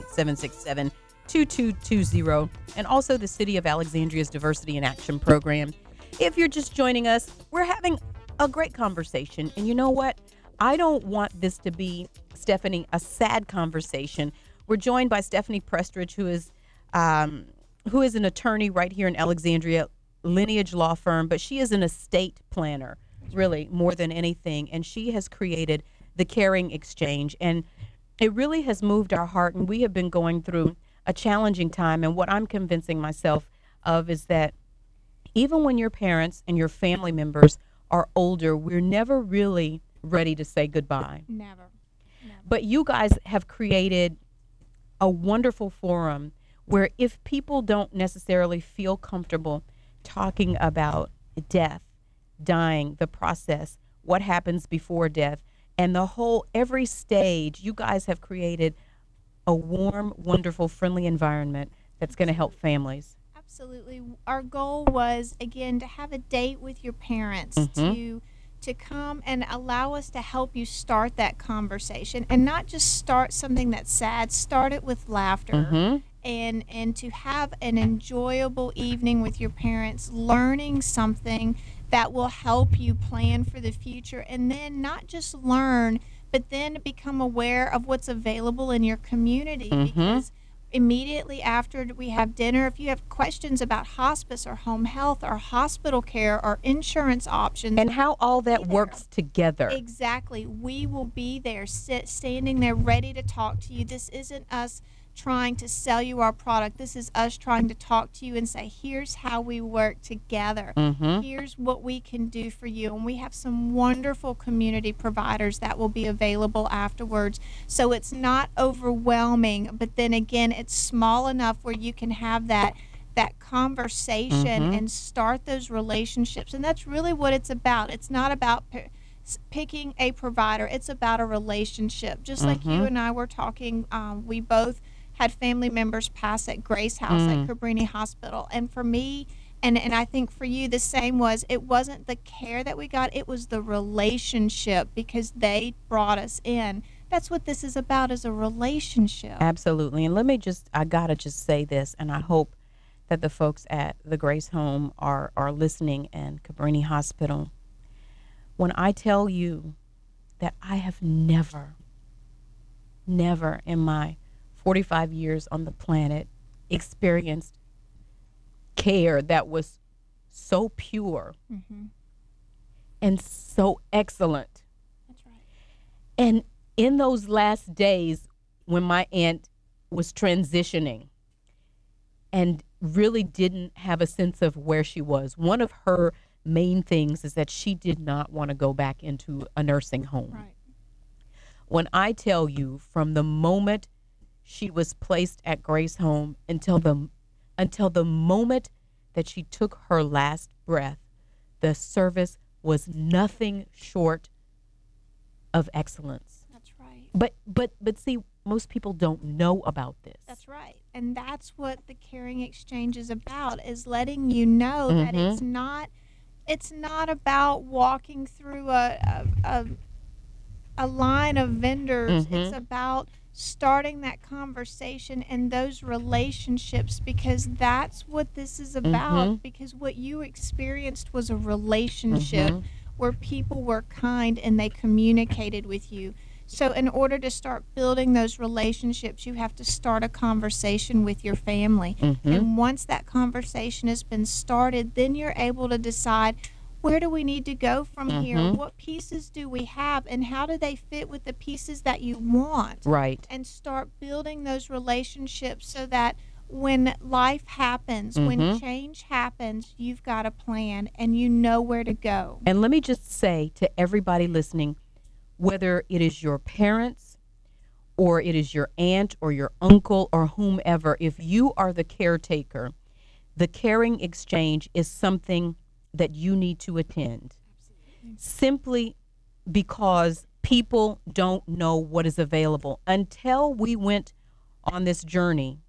318-767-2220 and also the City of Alexandria's Diversity in Action Program. If you're just joining us, we're having a great conversation. And you know what? I don't want this to be, Stephanie, a sad conversation. We're joined by Stephanie Prestridge, who is an attorney right here in Alexandria, Lineage Law Firm, but she is an estate planner, really, more than anything. And she has created the Caring Exchange. And it really has moved our heart. And we have been going through a challenging time. And what I'm convincing myself of is that even when your parents and your family members are older, we're never really ready to say goodbye. Never. But you guys have created a wonderful forum where if people don't necessarily feel comfortable talking about death, dying, the process, what happens before death, and every stage, you guys have created a warm, wonderful, friendly environment that's going to help families. Absolutely. Our goal was, again, to have a date with your parents, to come and allow us to help you start that conversation, and not just start something that's sad, start it with laughter, and to have an enjoyable evening with your parents, learning something that will help you plan for the future, and then not just learn, but then become aware of what's available in your community, because immediately after we have dinner, if you have questions about hospice or home health or hospital care or insurance options, and how all that works together. Exactly. We will be there, standing there ready to talk to you. This isn't us trying to sell you our product. This is us trying to talk to you and say, here's how we work together. Here's what we can do for you. And we have some wonderful community providers that will be available afterwards. So it's not overwhelming, but then again, it's small enough where you can have that conversation and start those relationships. And that's really what it's about. It's not about picking a provider. It's about a relationship. Just like you and I were talking, we both had family members pass at Grace House at Cabrini Hospital. And for me, and I think for you, the same was, it wasn't the care that we got, it was the relationship, because they brought us in. That's what this is about, is a relationship. Absolutely. And I gotta just say this, and I hope that the folks at the Grace Home are listening, and Cabrini Hospital. When I tell you that I have never in my 45 years on the planet experienced care that was so pure and so excellent. That's right. And in those last days when my aunt was transitioning and really didn't have a sense of where she was, one of her main things is that she did not want to go back into a nursing home. Right. When I tell you, from the moment she was placed at Grace Home until the moment that she took her last breath, the service was nothing short of excellence. That's right. But see, most people don't know about this. That's right. And that's what the Caring Exchange is about, is letting you know that it's not about walking through a line of vendors. It's about starting that conversation and those relationships, because that's what this is about. Because what you experienced was a relationship where people were kind and they communicated with you. So in order to start building those relationships, you have to start a conversation with your family. And once that conversation has been started, then you're able to decide, where do we need to go from here? What pieces do we have, and how do they fit with the pieces that you want? Right. And start building those relationships so that when life happens, when change happens, you've got a plan and you know where to go. And let me just say to everybody listening, whether it is your parents or it is your aunt or your uncle or whomever, if you are the caretaker, the caring exchange is something that you need to attend. Simply because people don't know what is available. Until we went on this journey,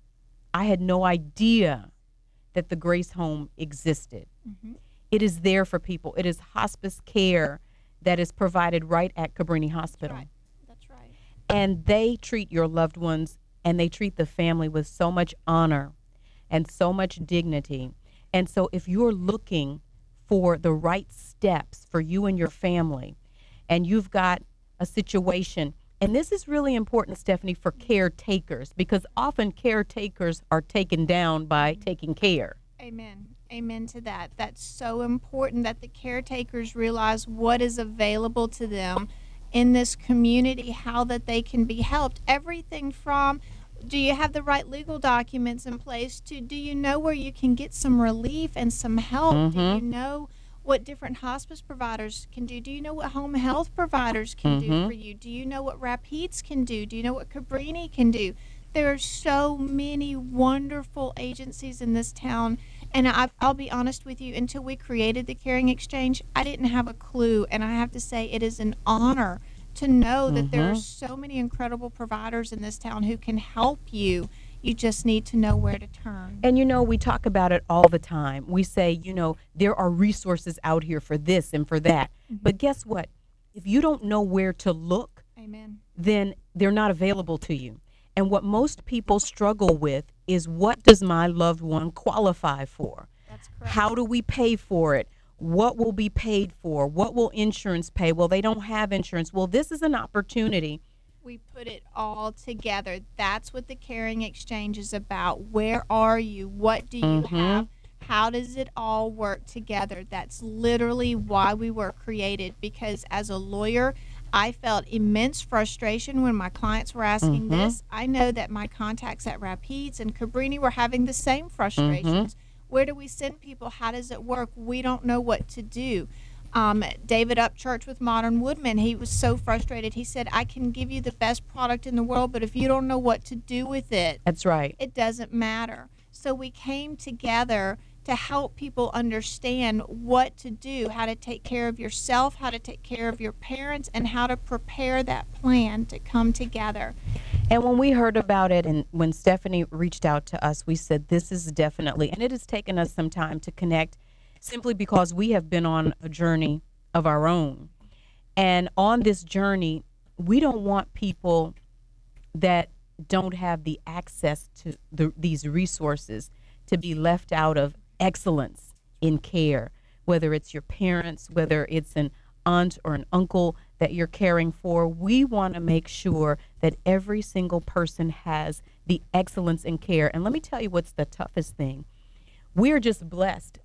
I had no idea that the Grace Home existed. It is there for people. It is hospice care that is provided right at Cabrini Hospital. That's right. And they treat your loved ones and they treat the family with so much honor and so much dignity. And so if you're looking for the right steps for you and your family, and you've got a situation, and this is really important, Stephanie, for caretakers, because often caretakers are taken down by taking care. Amen. Amen to that. That's so important that the caretakers realize what is available to them in this community, how that they can be helped. Everything from, do you have the right legal documents in place, to do you know where you can get some relief and some help? Do you know what different hospice providers can do? Do you know what home health providers can do for you? Do you know what Rapides can do? Do you know what Cabrini can do? There are so many wonderful agencies in this town. And I'll be honest with you, until we created the Caring Exchange, I didn't have a clue. And I have to say, it is an honor to know that there are so many incredible providers in this town who can help you. You just need to know where to turn. And, you know, we talk about it all the time. We say, you know, there are resources out here for this and for that. But guess what? If you don't know where to look, then they're not available to you. And what most people struggle with is, what does my loved one qualify for? That's correct. How do we pay for it? What will be paid for? What will insurance pay? Well, they don't have insurance. Well, this is an opportunity. We put it all together. That's what the Caring Exchange is about. Where are you? What do you have? How does it all work together? That's literally why we were created, because as a lawyer, I felt immense frustration when my clients were asking this. I know that my contacts at Rapides and Cabrini were having the same frustrations. Where do we send people? How does it work? We don't know what to do. David Upchurch with Modern Woodman, he was so frustrated. He said, I can give you the best product in the world, but if you don't know what to do with it, that's right, it doesn't matter. So we came together to help people understand what to do, how to take care of yourself, how to take care of your parents, and how to prepare that plan to come together. And when we heard about it, and when Stephanie reached out to us, we said, this is definitely, and it has taken us some time to connect, simply because we have been on a journey of our own. And on this journey, we don't want people that don't have the access to these resources to be left out of excellence in care, whether it's your parents, whether it's an aunt or an uncle that you're caring for. We want to make sure that every single person has the excellence in care. And let me tell you what's the toughest thing. We're just blessed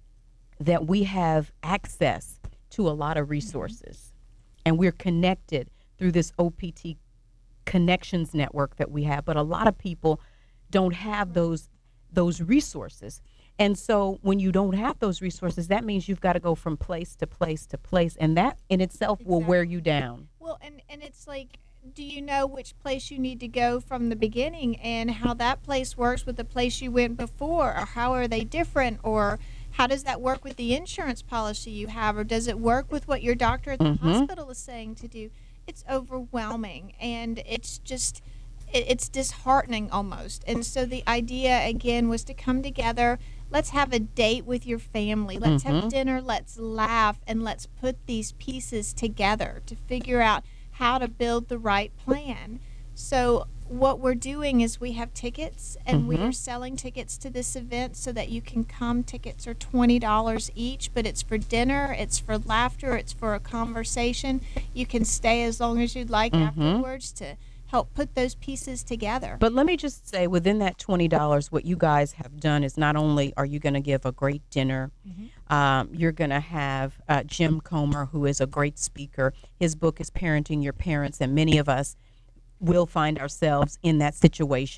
that we have access to a lot of resources, and we're connected through this OPT connections network that we have, but a lot of people don't have those resources. And so when you don't have those resources, that means you've got to go from place to place to place, and that in itself will wear you down. Well, and it's like, do you know which place you need to go from the beginning, and how that place works with the place you went before, or how are they different, or how does that work with the insurance policy you have, or does it work with what your doctor at the hospital is saying to do? It's overwhelming, and it's just, it's disheartening almost. And so the idea, again, was to come together. Let's have a date with your family. Let's have dinner. Let's laugh, and let's put these pieces together to figure out how to build the right plan. So what we're doing is we have tickets, and we are selling tickets to this event so that you can come. Tickets are $20 each, but it's for dinner, it's for laughter, it's for a conversation. You can stay as long as you'd like afterwards to help put those pieces together. But let me just say, within that $20, what you guys have done is, not only are you going to give a great dinner, you're going to have Jim Comer, who is a great speaker. His book is Parenting Your Parents, and many of us will find ourselves in that situation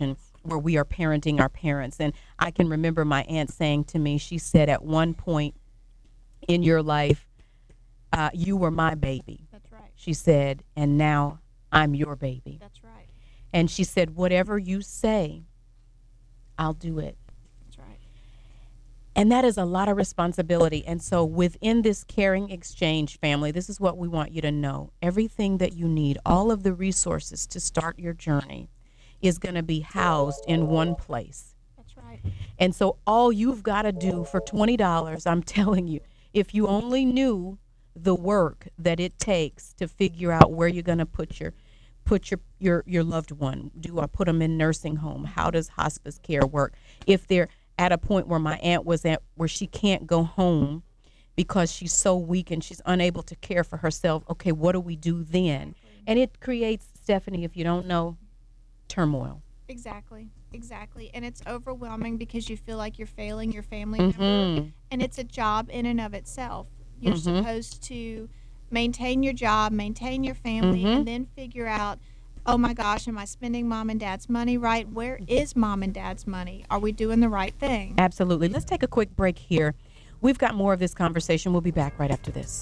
where we are parenting our parents. And I can remember my aunt saying to me, she said, at one point in your life, you were my baby. That's right. She said, and now I'm your baby. That's right. And she said, whatever you say, I'll do it. That's right. And that is a lot of responsibility. And so within this caring exchange family, this is what we want you to know. Everything that you need, all of the resources to start your journey is going to be housed in one place. That's right. And so all you've got to do for $20, I'm telling you, if you only knew the work that it takes to figure out where you're going to put your loved one. Do I put them in nursing home? How does hospice care work? If they're at a point where my aunt was at, where she can't go home because she's so weak and she's unable to care for herself, okay, what do we do then? And it creates, Stephanie, if you don't know, turmoil. Exactly. And it's overwhelming because you feel like you're failing your family member. And it's a job in and of itself. You're supposed to maintain your job, maintain your family, and then figure out, oh my gosh, am I spending mom and dad's money right? Where is mom and dad's money? Are we doing the right thing? Absolutely. Let's take a quick break here. We've got more of this conversation. We'll be back right after this.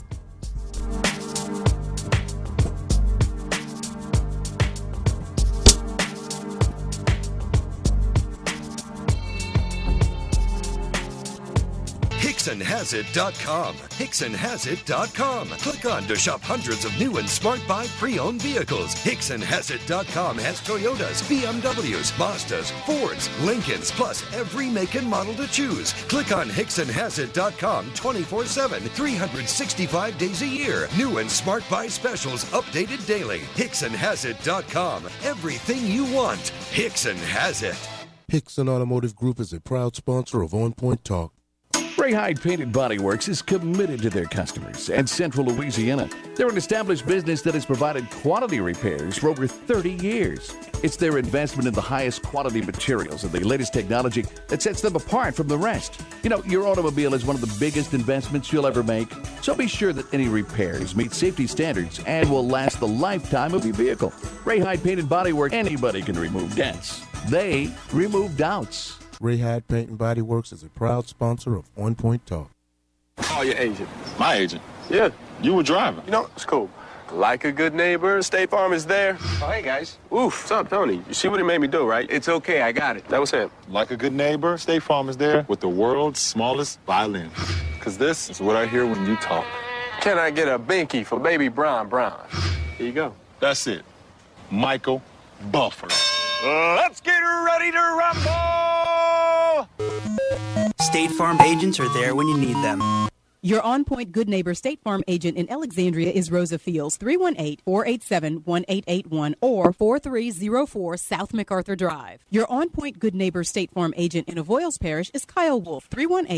HicksonHasIt.com. HicksonHasIt.com. Click on to shop hundreds of new and smart buy pre-owned vehicles. HicksonHasIt.com has Toyotas, BMWs, Mazdas, Fords, Lincolns, plus every make and model to choose. Click on HicksonHasIt.com 24/7, 365 days a year. New and smart buy specials updated daily. HicksonHasIt.com. Everything you want. Hickson has it. Hickson Automotive Group is a proud sponsor of On Point Talk. Ray Hyde Painted Body Works is committed to their customers and Central Louisiana. They're an established business that has provided quality repairs for over 30 years. It's their investment in the highest quality materials and the latest technology that sets them apart from the rest. You know, your automobile is one of the biggest investments you'll ever make, so be sure that any repairs meet safety standards and will last the lifetime of your vehicle. Ray Hyde Painted Body Works, anybody can remove dents. They remove doubts. Ray Hyde Paint and Body Works is a proud sponsor of On Point Talk. Oh, your agent. My agent? Yeah. You were driving. You know, it's cool. Like a good neighbor, State Farm is there. Oh, hey, guys. Oof. What's up, Tony? You see what he made me do, right? It's okay, I got it. That was him. Like a good neighbor, State Farm is there with the world's smallest violin. Because this is what I hear when you talk. Can I get a binky for baby Brown? Here you go. That's it. Michael Buffer. Let's get ready to rumble! State Farm agents are there when you need them. Your on-point good neighbor State Farm agent in Alexandria is Rosa Fields, 318-487-1881 or 4304 South MacArthur Drive. Your on-point good neighbor State Farm agent in Avoyles Parish is Kyle Wolf,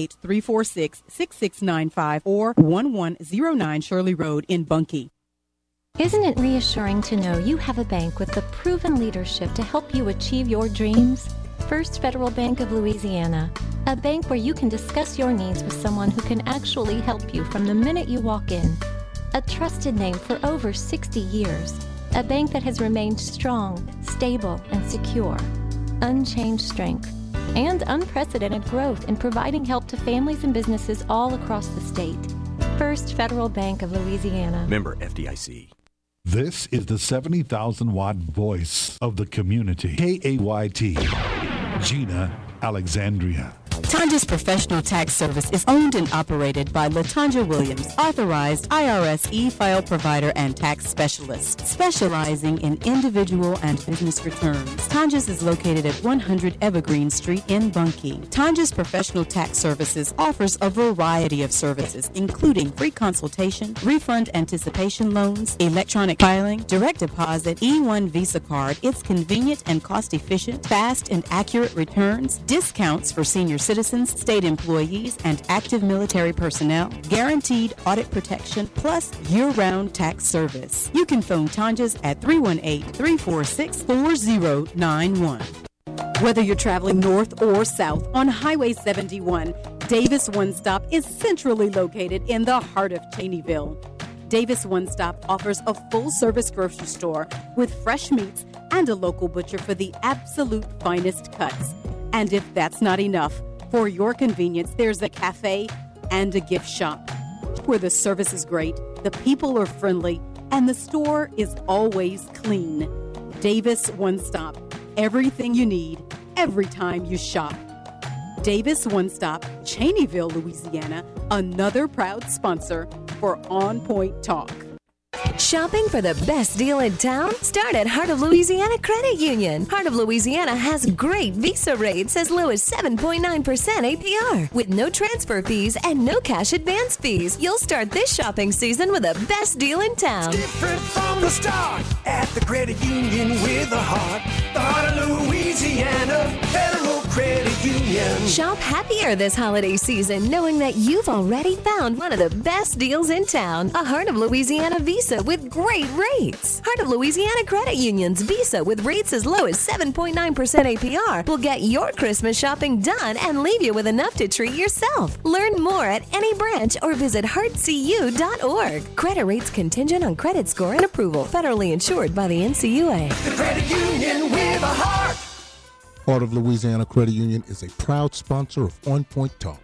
318-346-6695 or 1109 Shirley Road in Bunkie. Isn't it reassuring to know you have a bank with the proven leadership to help you achieve your dreams? First Federal Bank of Louisiana, a bank where you can discuss your needs with someone who can actually help you from the minute you walk in. A trusted name for over 60 years, a bank that has remained strong, stable, and secure. Unchanged strength and unprecedented growth in providing help to families and businesses all across the state. First Federal Bank of Louisiana. Member FDIC. This is the 70,000-watt voice of the community. KAYT, Gina Alexandria. Tanja's Professional Tax Service is owned and operated by LaTanja Williams, authorized IRS e-file provider and tax specialist, specializing in individual and business returns. Tanja's is located at 100 Evergreen Street in Bunkie. Tanja's Professional Tax Services offers a variety of services, including free consultation, refund anticipation loans, electronic filing, direct deposit, E1 Visa card. It's convenient and cost-efficient, fast and accurate returns, discounts for senior citizens, state employees, and active military personnel, guaranteed audit protection, plus year-round tax service. You can phone Tanja's at 318-346-4091. Whether you're traveling north or south on Highway 71, Davis One Stop is centrally located in the heart of Cheneyville. Davis One Stop offers a full-service grocery store with fresh meats, and a local butcher for the absolute finest cuts. And if that's not enough, for your convenience, there's a cafe and a gift shop where the service is great, the people are friendly, and the store is always clean. Davis One Stop. Everything you need, every time you shop. Davis One Stop, Cheneyville, Louisiana, another proud sponsor for On Point Talk. Shopping for the best deal in town? Start at Heart of Louisiana Credit Union. Heart of Louisiana has great Visa rates as low as 7.9% APR with no transfer fees and no cash advance fees. You'll start this shopping season with the best deal in town. Different from the start at the credit union with a heart. The Heart of Louisiana Federal Credit Union. Shop happier this holiday season knowing that you've already found one of the best deals in town. A Heart of Louisiana Visa with great rates. Heart of Louisiana Credit Union's Visa with rates as low as 7.9% APR will get your Christmas shopping done and leave you with enough to treat yourself. Learn more at any branch or visit heartcu.org. Credit rates contingent on credit score and approval. Federally insured by the NCUA. The credit union with a heart. Heart of Louisiana Credit Union is a proud sponsor of On Point Talk.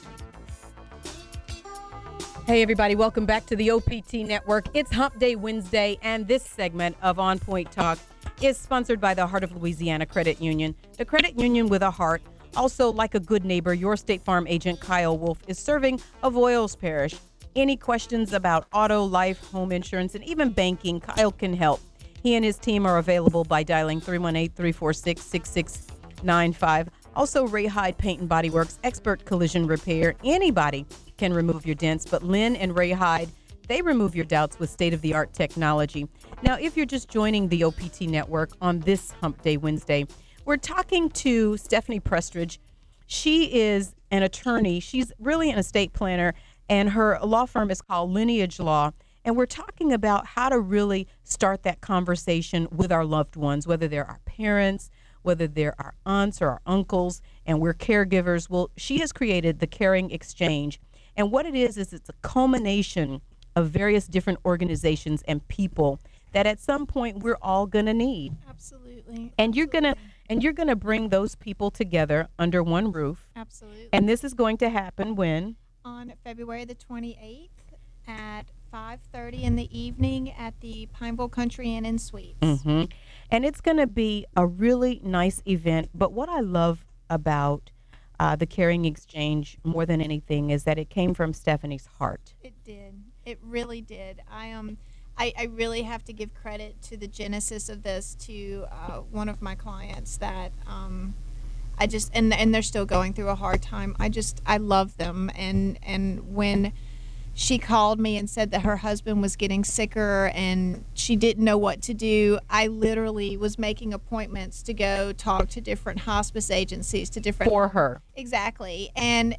Hey, everybody. Welcome back to the OPT Network. It's Hump Day Wednesday, and this segment of On Point Talk is sponsored by the Heart of Louisiana Credit Union. The credit union with a heart. Also, like a good neighbor, your State Farm agent, Kyle Wolf, is serving Avoyelles Parish. Any questions about auto, life, home insurance, and even banking, Kyle can help. He and his team are available by dialing 318-346-6695. Also, Ray Hyde Paint and Body Works, expert collision repair. Anybody can remove your dents, but Lynn and Ray Hyde, they remove your doubts with state-of-the-art technology. Now, if you're just joining the OPT Network on this Hump Day Wednesday, we're talking to Stephanie Prestridge. She is an attorney. She's really an estate planner, and her law firm is called Lineage Law. And we're talking about how to really start that conversation with our loved ones, whether they're our parents, whether they're our aunts or our uncles, and we're caregivers. Well, she has created the Caring Exchange. And what it is it's a culmination of various different organizations and people that at some point we're all going to need. Absolutely. And you're going to bring those people together under one roof. Absolutely. And this is going to happen when? On February the 28th at 5:30 in the evening at the Pineville Country Inn and Suites. Mm-hmm. And it's going to be a really nice event. But what I love about the Caring Exchange more than anything is that it came from Stephanie's heart. It did. It really did. I really have to give credit to the genesis of this to one of my clients that I just and they're still going through a hard time. I love them, and when she called me and said that her husband was getting sicker and she didn't know what to do, I literally was making appointments to go talk to different hospice agencies, to different for her. Exactly. And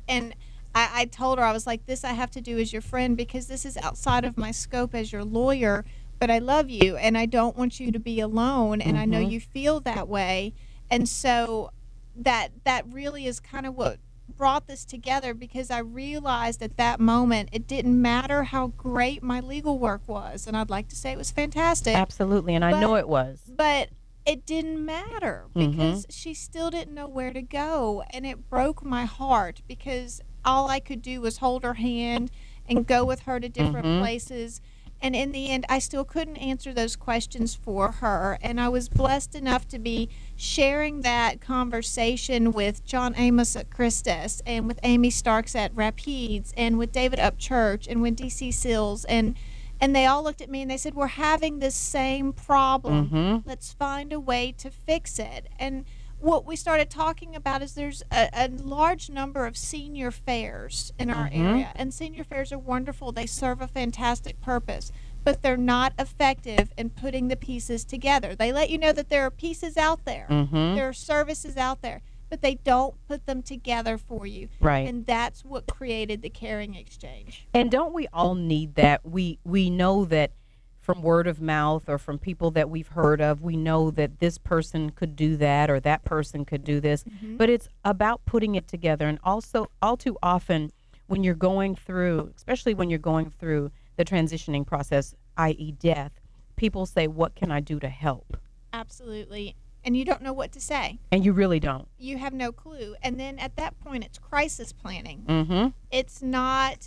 I told her, I was like, this I have to do as your friend because this is outside of my scope as your lawyer, but I love you and I don't want you to be alone, and I know you feel that way. And so that really is kind of what brought this together, because I realized at that moment it didn't matter how great my legal work was, and I'd like to say it was fantastic. Absolutely, and I know it was. But it didn't matter because she still didn't know where to go, and it broke my heart because all I could do was hold her hand and go with her to different places. And in the end, I still couldn't answer those questions for her. And I was blessed enough to be sharing that conversation with John Amos at Christus, and with Amy Starks at Rapides, and with David Upchurch, and with D.C. Sills. And they all looked at me and they said, we're having this same problem. Let's find a way to fix it. And what we started talking about is there's a large number of senior fairs in our area, and senior fairs are wonderful. They serve a fantastic purpose, but they're not effective in putting the pieces together. They let you know that there are pieces out there, there are services out there, but they don't put them together for you. Right. And that's what created the Caring Exchange. And don't we all need that? We know that from word of mouth or from people that we've heard of, we know that this person could do that or that person could do this. But it's about putting it together. And also, all too often, when you're going through, especially when you're going through the transitioning process, i.e. death, people say, what can I do to help? Absolutely. And you don't know what to say. And you really don't. You have no clue. And then at that point, it's crisis planning. Mm-hmm. It's not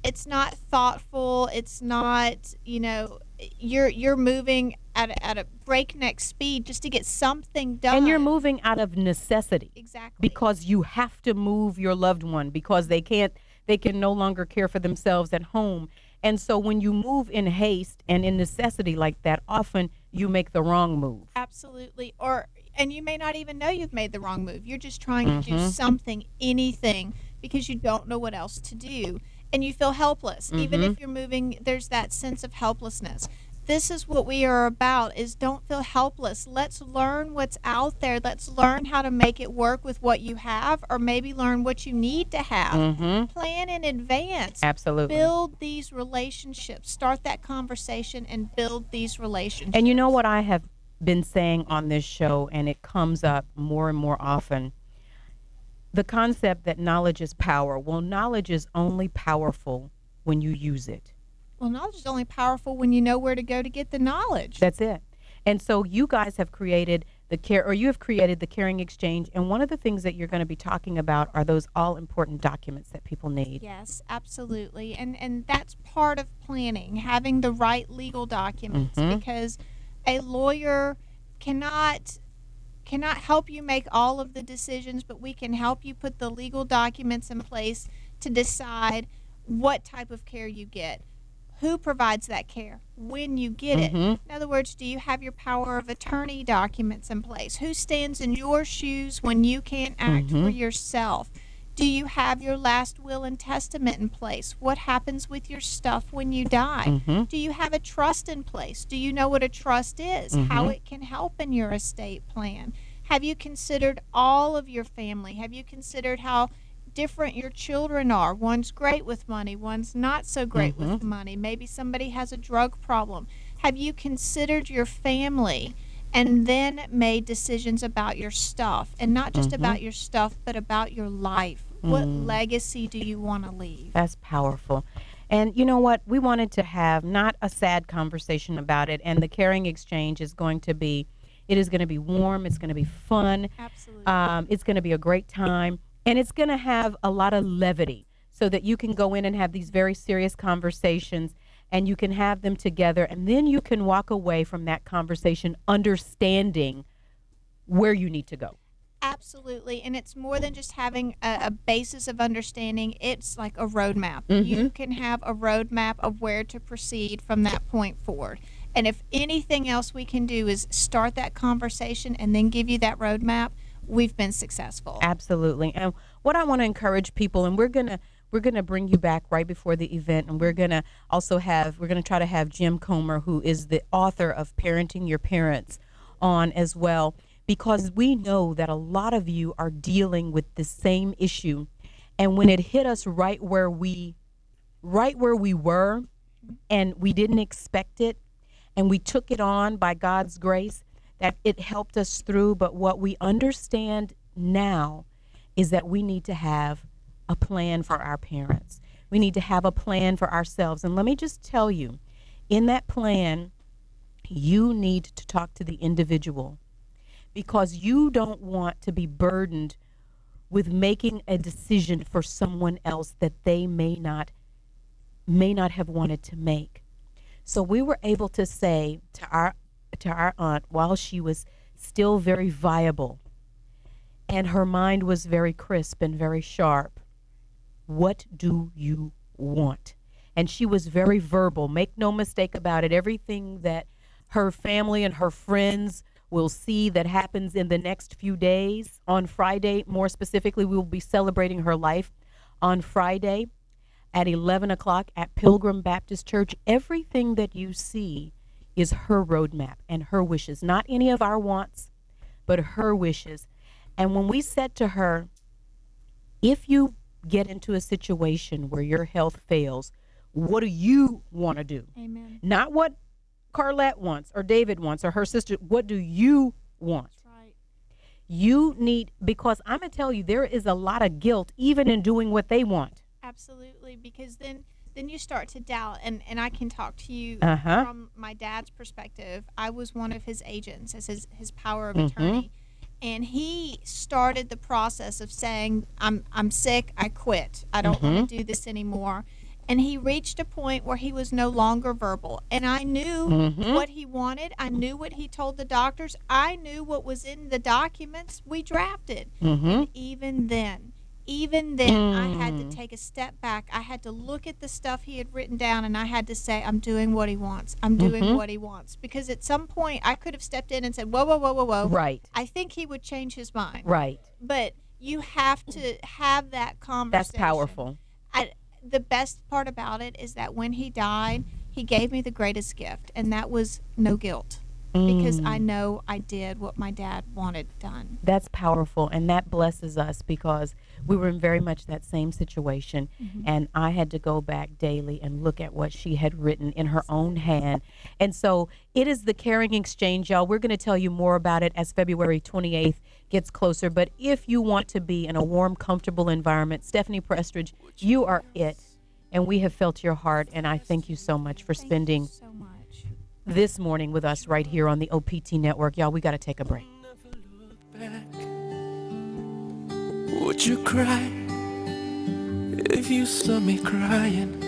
thoughtful. It's not, you're moving at a breakneck speed just to get something done. And you're moving out of necessity. Exactly. Because you have to move your loved one because they can no longer care for themselves at home. And so when you move in haste and in necessity like that, often you make the wrong move. Absolutely. And you may not even know you've made the wrong move. You're just trying to do something, anything, because you don't know what else to do. And you feel helpless. Even if you're moving, there's that sense of helplessness. This is what we are about, is don't feel helpless. Let's learn what's out there. Let's learn how to make it work with what you have, or maybe learn what you need to have. Plan in advance. Absolutely. Build these relationships. Start that conversation and build these relationships. And you know what I have been saying on this show, and it comes up more and more often, the concept that knowledge is power. Well, knowledge is only powerful when you use it. Well, knowledge is only powerful when you know where to go to get the knowledge. That's it. And so you guys have created you have created the Caring Exchange, and one of the things that you're going to be talking about are those all-important documents that people need. Yes, absolutely. And that's part of planning, having the right legal documents, because a lawyer cannot help you make all of the decisions, but we can help you put the legal documents in place to decide what type of care you get, who provides that care, when you get it. In other words, do you have your power of attorney documents in place? Who stands in your shoes when you can't act for yourself? Do you have your last will and testament in place? What happens with your stuff when you die? Do you have a trust in place? Do you know what a trust is? How it can help in your estate plan? Have you considered all of your family? Have you considered how different your children are? One's great with money, one's not so great with money. Maybe somebody has a drug problem. Have you considered your family and then made decisions about your stuff? And not just about your stuff, but about your life. What legacy do you want to leave? That's powerful. And you know what? We wanted to have not a sad conversation about it. And the Caring Exchange is going to be warm. It's going to be fun. Absolutely. It's going to be a great time. And it's going to have a lot of levity so that you can go in and have these very serious conversations, and you can have them together. And then you can walk away from that conversation understanding where you need to go. Absolutely. And it's more than just having a basis of understanding. It's like a roadmap. You can have a roadmap of where to proceed from that point forward. And if anything else we can do is start that conversation and then give you that roadmap, we've been successful. Absolutely. And what I want to encourage people, and we're gonna bring you back right before the event, and we're gonna try to have Jim Comer, who is the author of Parenting Your Parents, on as well, because we know that a lot of you are dealing with the same issue. And when it hit us right where we were, and we didn't expect it, and we took it on by God's grace, that it helped us through. But what we understand now is that we need to have a plan for our parents. We need to have a plan for ourselves. And let me just tell you, in that plan, you need to talk to the individual, because you don't want to be burdened with making a decision for someone else that they may not have wanted to make. So we were able to say to our aunt, while she was still very viable and her mind was very crisp and very sharp, what do you want? And she was very verbal. Make no mistake about it. Everything that her family and her friends will see that happens in the next few days, on Friday, more specifically, we will be celebrating her life on Friday at 11 o'clock at Pilgrim Baptist Church. Everything that you see is her roadmap and her wishes, not any of our wants, but her wishes. And when we said to her, if you get into a situation where your health fails, what do you want to do? Amen. Not what Carlette wants or David wants or her sister. What do you want? That's right. You need, because I'm going to tell you, there is a lot of guilt even in doing what they want. Absolutely, because then then you start to doubt. And I can talk to you from my dad's perspective. I was one of his agents as his power of attorney. And he started the process of saying, I'm sick, I quit. I don't want to do this anymore. And he reached a point where he was no longer verbal. And I knew what he wanted. I knew what he told the doctors. I knew what was in the documents we drafted. And even then, I had to take a step back. I had to look at the stuff he had written down, and I had to say, I'm doing what he wants. I'm doing what he wants. Because at some point, I could have stepped in and said, whoa. Right. I think he would change his mind. Right. But you have to have that conversation. That's powerful. The best part about it is that when he died, he gave me the greatest gift, and that was no guilt. Because I know I did what my dad wanted done. That's powerful, and that blesses us because we were in very much that same situation, and I had to go back daily and look at what she had written in her own hand. And so it is the Caring Exchange, y'all. We're going to tell you more about it as February 28th gets closer, but if you want to be in a warm, comfortable environment, Stephanie Prestridge, you are it, and we have felt your heart, and I thank you so much for spending this morning with us right here on the OPT Network. Y'all, we got to take a break. Would you cry if you saw me crying?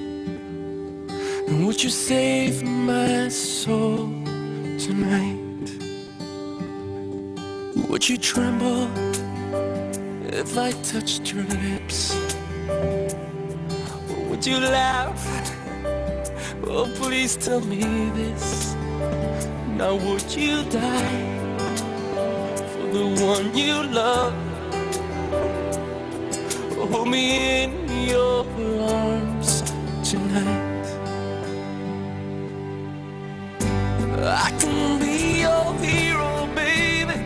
And would you save my soul tonight? Would you tremble if I touched your lips? Or would you laugh? Oh, please tell me this. Now would you die for the one you love? Hold me in your arms tonight. I can be your hero, baby.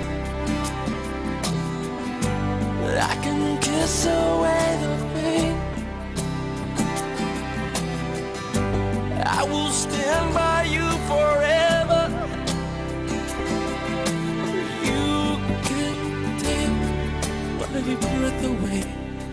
I can kiss away the pain. I will stand by you forever. You can take my breath away.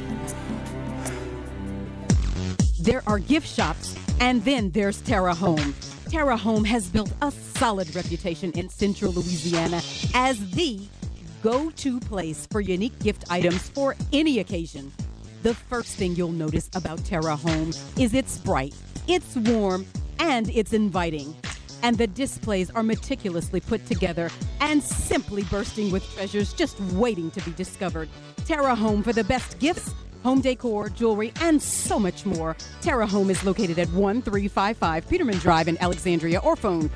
There are gift shops, and then there's Terra Home. Terra Home has built a solid reputation in Central Louisiana as the go-to place for unique gift items for any occasion. The first thing you'll notice about Terra Home is it's bright, it's warm, and it's inviting. And the displays are meticulously put together and simply bursting with treasures just waiting to be discovered. Terra Home for the best gifts, home decor, jewelry, and so much more. Terra Home is located at 1355 Peterman Drive in Alexandria, or phone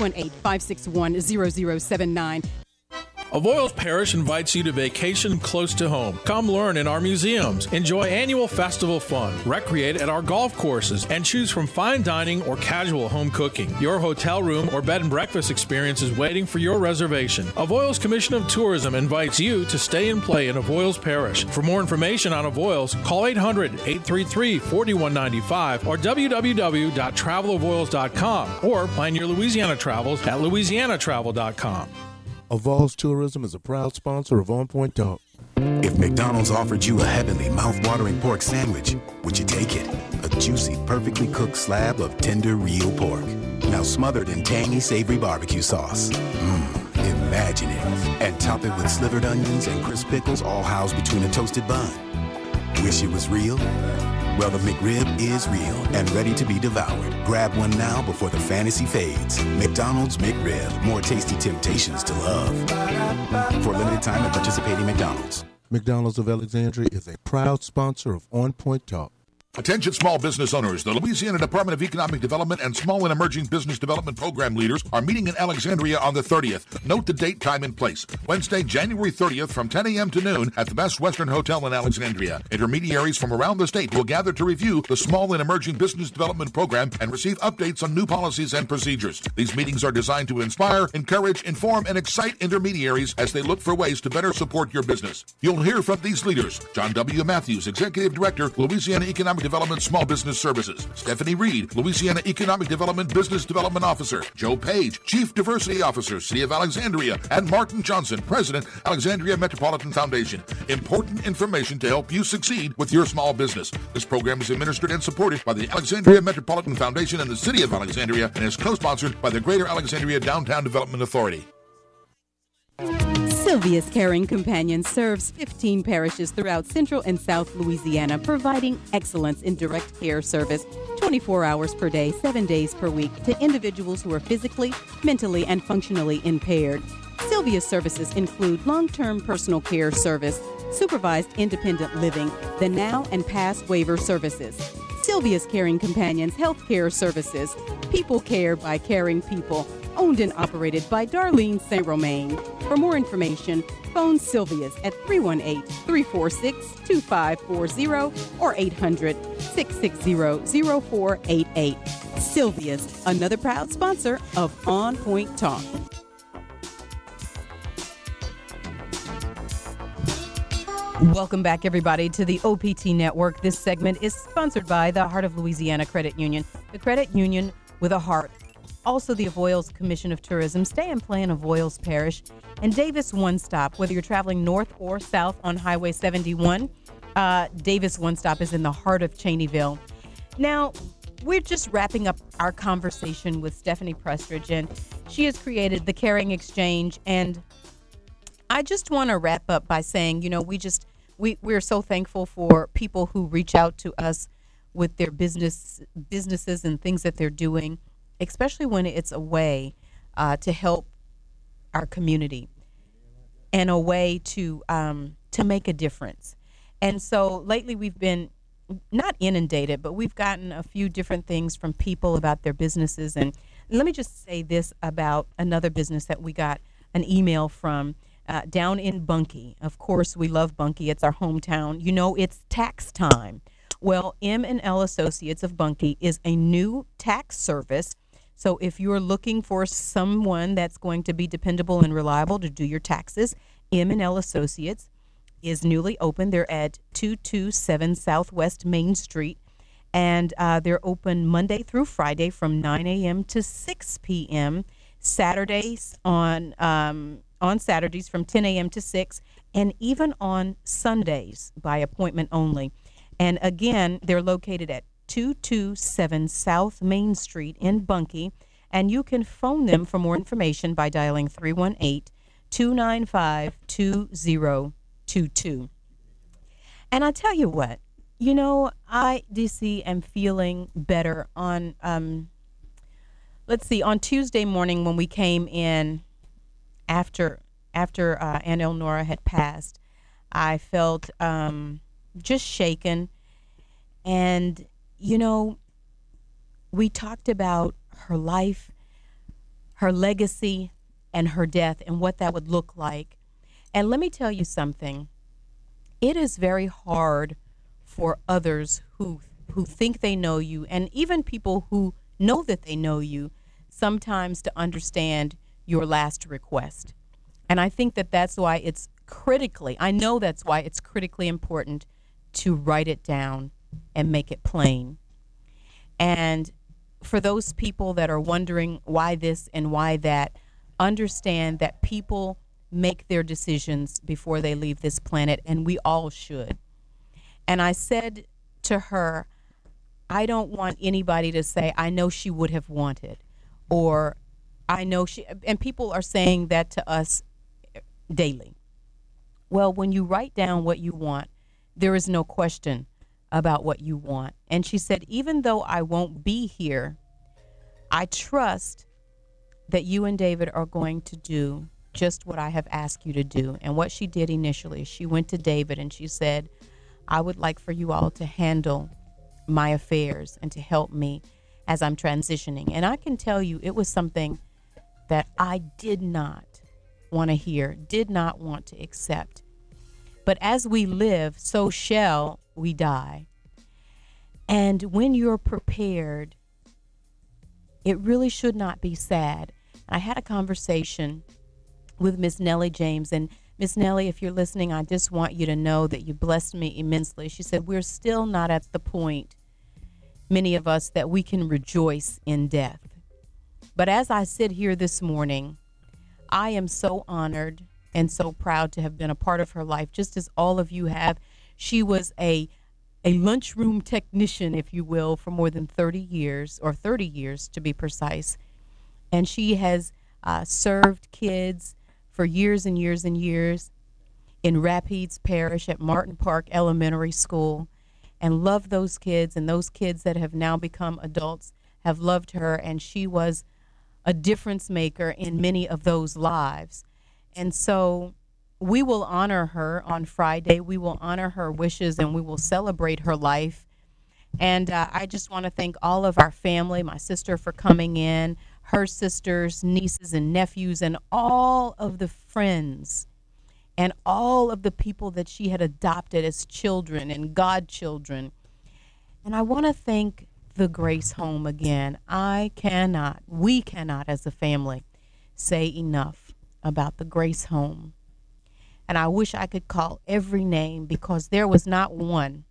318-561-0079. Avoyelles Parish invites you to vacation close to home. Come learn in our museums, enjoy annual festival fun, recreate at our golf courses, and choose from fine dining or casual home cooking. Your hotel room or bed and breakfast experience is waiting for your reservation. Avoyelles Commission of Tourism invites you to stay and play in Avoyelles Parish. For more information on Avoyelles, call 800-833-4195 or www.travelavoyelles.com or plan your Louisiana travels at louisianatravel.com. Avoyelles Tourism is a proud sponsor of On Point Talk. If McDonald's offered you a heavenly, mouth-watering pork sandwich, would you take it? A juicy, perfectly cooked slab of tender, real pork. Now smothered in tangy, savory barbecue sauce. Imagine it. And top it with slivered onions and crisp pickles, all housed between a toasted bun. Wish it was real? Well, the McRib is real and ready to be devoured. Grab one now before the fantasy fades. McDonald's McRib. More tasty temptations to love. For a limited time at participating McDonald's. McDonald's of Alexandria is a proud sponsor of On Point Talk. Attention small business owners. The Louisiana Department of Economic Development and Small and Emerging Business Development Program leaders are meeting in Alexandria on the 30th. Note the date, time, and place. Wednesday, January 30th from 10 a.m. to noon at the Best Western Hotel in Alexandria. Intermediaries from around the state will gather to review the Small and Emerging Business Development Program and receive updates on new policies and procedures. These meetings are designed to inspire, encourage, inform, and excite intermediaries as they look for ways to better support your business. You'll hear from these leaders. John W. Matthews, Executive Director, Louisiana Economic Economic Development Small Business Services. Stephanie Reed, Louisiana Economic Development Business Development Officer. Joe Page, Chief Diversity Officer, City of Alexandria. And Martin Johnson, President, Alexandria Metropolitan Foundation. Important information to help you succeed with your small business. This program is administered and supported by the Alexandria Metropolitan Foundation and the City of Alexandria and is co-sponsored by the Greater Alexandria Downtown Development Authority. Sylvia's Caring Companion serves 15 parishes throughout Central and South Louisiana, providing excellence in direct care service 24 hours per day, 7 days per week to individuals who are physically, mentally, and functionally impaired. Sylvia's services include long-term personal care service, supervised independent living, the now and past waiver services. Sylvia's Caring Companions Health Care Services, People Care by Caring People, owned and operated by Darlene St. Romain. For more information, phone Sylvia's at 318-346-2540 or 800-660-0488. Sylvia's, another proud sponsor of On Point Talk. Welcome back, everybody, to the OPT Network. This segment is sponsored by the Heart of Louisiana Credit Union, the credit union with a heart. Also, the Avoyelles Commission of Tourism. Stay and play in Avoyelles Parish. And Davis One Stop, whether you're traveling north or south on Highway 71, Davis One Stop is in the heart of Cheneyville. Now, we're just wrapping up our conversation with Stephanie Prestridge, and she has created the Caring Exchange. And I just want to wrap up by saying, we're so thankful for people who reach out to us with their businesses and things that they're doing, especially when it's a way to help our community and a way to make a difference. And so lately we've been not inundated, but we've gotten a few different things from people about their businesses. And let me just say this about another business that we got an email from down in Bunkie. Of course, we love Bunkie. It's our hometown. It's tax time. Well, M&L Associates of Bunkie is a new tax service. So if you're looking for someone that's going to be dependable and reliable to do your taxes, M&L Associates is newly open. They're at 227 Southwest Main Street, and they're open Monday through Friday from 9 a.m. to 6 p.m. Saturdays on Saturdays from 10 a.m. to 6, and even on Sundays by appointment only. And again, they're located at 227 South Main Street in Bunkie, and you can phone them for more information by dialing 318-295-2022. And I tell you what, I, DC, am feeling better on, on Tuesday morning when we came in after Aunt Elnora had passed. I felt just shaken, and we talked about her life, her legacy, and her death, and what that would look like. And let me tell you something. It is very hard for others who think they know you, and even people who know that they know you, sometimes to understand your last request. And I think that's why it's critically important to write it down and make it plain. And for those people that are wondering why this and why that, understand that people make their decisions before they leave this planet, and we all should. And I said to her, I don't want anybody to say, I know she would have wanted, or I know she, and people are saying that to us daily. Well, when you write down what you want, there is no question about what you want. And she said, even though I won't be here, I trust that you and David are going to do just what I have asked you to do. And what she did initially, she went to David and she said, I would like for you all to handle my affairs and to help me as I'm transitioning. And I can tell you, it was something that I did not want to hear, did not want to accept. But as we live, so shall we die. And when you're prepared, it really should not be sad. I had a conversation with Miss Nellie James, and Miss Nellie, if you're listening, I just want you to know that you blessed me immensely. She said, we're still not at the point, many of us, that we can rejoice in death. But as I sit here this morning, I am so honored and so proud to have been a part of her life, just as all of you have. She was a lunchroom technician, if you will, for more than 30 years, or 30 years to be precise. And she has served kids for years and years and years in Rapides Parish at Martin Park Elementary School, and loved those kids, and those kids that have now become adults have loved her, and she was a difference maker in many of those lives. And so we will honor her on Friday. We will honor her wishes, and we will celebrate her life. And I just want to thank all of our family, my sister for coming in, her sisters, nieces, and nephews, and all of the friends and all of the people that she had adopted as children and godchildren. And I want to thank the Grace Home again. We cannot as a family say enough about the Grace Home. And I wish I could call every name, because there was not one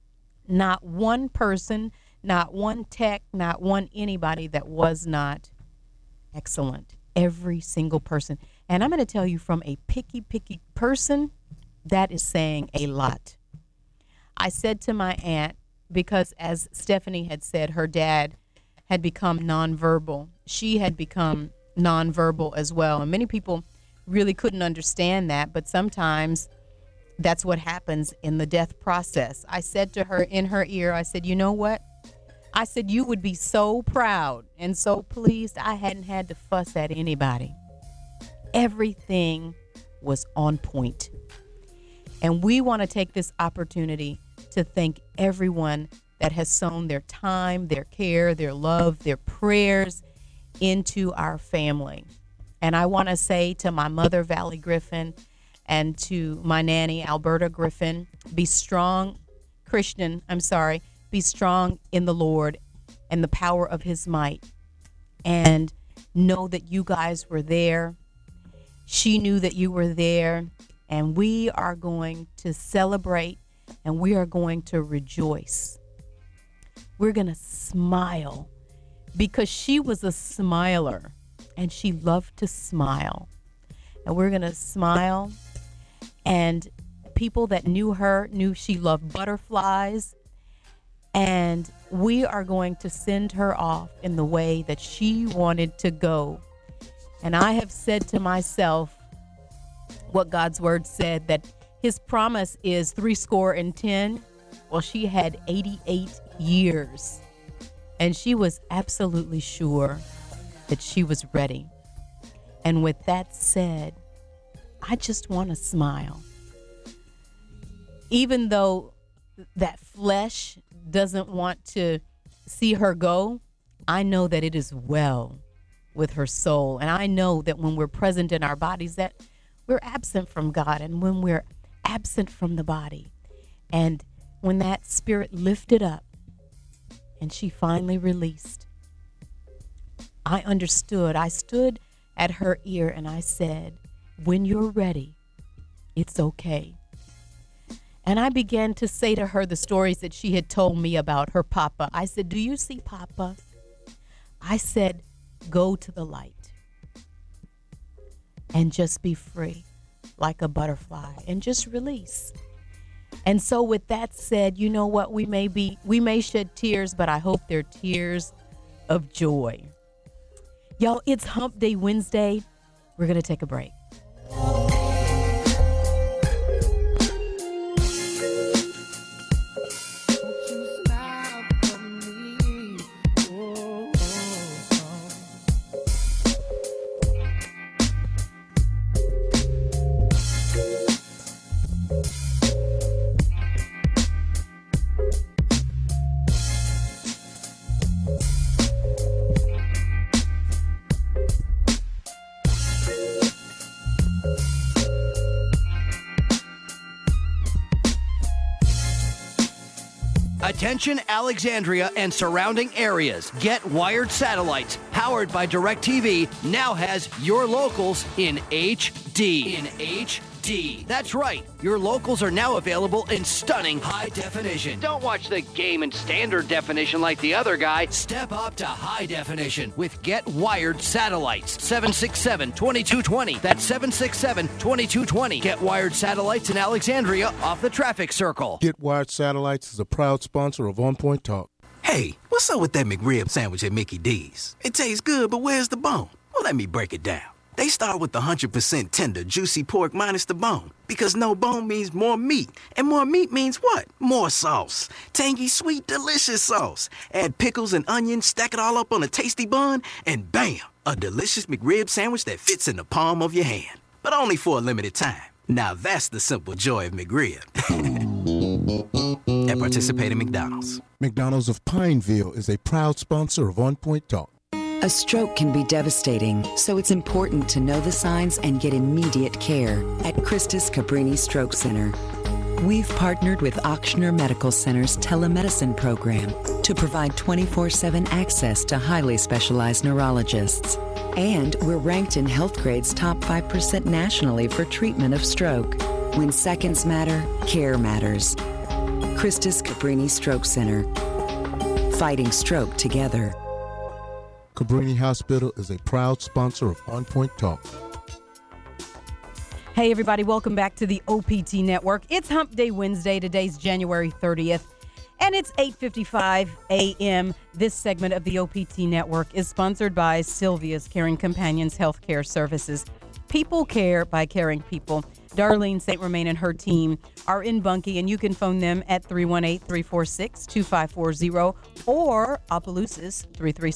person, not one tech, not one anybody that was not excellent. Every single person. And I'm going to tell you, from a picky person, that is saying a lot. I said to my aunt, because as Stephanie had said, her dad had become nonverbal. She had become nonverbal as well. And many people really couldn't understand that, but sometimes that's what happens in the death process. I said to her in her ear, I said, you know what? I said, you would be so proud and so pleased I hadn't had to fuss at anybody. Everything was on point. And we want to take this opportunity to thank everyone that has sown their time, their care, their love, their prayers into our family. And I want to say to my mother, Valley Griffin, and to my nanny, Alberta Griffin, be strong, be strong in the Lord and the power of his might. And know that you guys were there. She knew that you were there. And we are going to celebrate, and we are going to rejoice. We're going to smile, because she was a smiler, and she loved to smile. And we're going to smile. And people that knew her knew she loved butterflies. And we are going to send her off in the way that she wanted to go. And I have said to myself what God's word said, that his promise is 70. Well, she had 88 years. And she was absolutely sure that she was ready. And with that said, I just want to smile. Even though that flesh doesn't want to see her go, I know that it is well with her soul. And I know that when we're present in our bodies, that we're absent from God. And when we're absent from the body, and when that spirit lifted up and she finally released, I understood. I stood at her ear and I said, when you're ready, it's okay. And I began to say to her the stories that she had told me about her papa. I said, do you see Papa? I said, go to the light and just be free like a butterfly and just release. And so with that said, you know what? We may shed tears, but I hope they're tears of joy. Y'all, it's Hump Day Wednesday. We're going to take a break. Attention Alexandria and surrounding areas. Get Wired Satellites, powered by DirecTV, now has your locals in HD. HD. That's right. Your locals are now available in stunning high definition. Don't watch the game in standard definition like the other guy. Step up to high definition with Get Wired Satellites. 767-2220. That's 767-2220. Get Wired Satellites in Alexandria off the traffic circle. Get Wired Satellites is a proud sponsor of On Point Talk. Hey, what's up with that McRib sandwich at Mickey D's? It tastes good, but where's the bone? Well, let me break it down. They start with the 100% tender, juicy pork minus the bone. Because no bone means more meat. And more meat means what? More sauce. Tangy, sweet, delicious sauce. Add pickles and onions, stack it all up on a tasty bun, and bam! A delicious McRib sandwich that fits in the palm of your hand. But only for a limited time. Now that's the simple joy of McRib. At participating McDonald's. McDonald's of Pineville is a proud sponsor of On Point Talk. A stroke can be devastating, so it's important to know the signs and get immediate care at Christus Cabrini Stroke Center. We've partnered with Ochsner Medical Center's telemedicine program to provide 24/7 access to highly specialized neurologists. And we're ranked in Healthgrade's top 5% nationally for treatment of stroke. When seconds matter, care matters. Christus Cabrini Stroke Center. Fighting stroke together. Cabrini Hospital is a proud sponsor of On Point Talk. Hey, everybody, welcome back to the OPT Network. It's Hump Day Wednesday. Today's January 30th, and it's 8:55 a.m. This segment of the OPT Network is sponsored by Sylvia's Caring Companions Healthcare Services. People care by caring people. Darlene St. Romain and her team are in Bunkie, and you can phone them at 318-346-2540 or Opelousas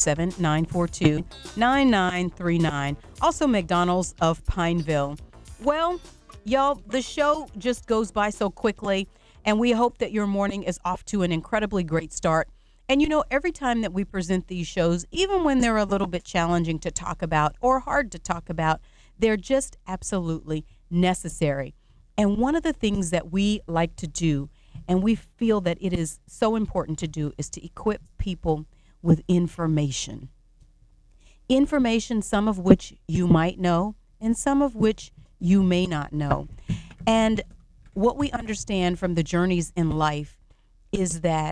337-942-9939. Also McDonald's of Pineville. Well, y'all, the show just goes by so quickly, and we hope that your morning is off to an incredibly great start. And you know, every time that we present these shows, even when they're a little bit challenging to talk about or hard to talk about, they're just absolutely necessary. And one of the things that we like to do, and we feel that it is so important to do, is to equip people with information. Information, some of which you might know, and some of which you may not know. And what we understand from the journeys in life is that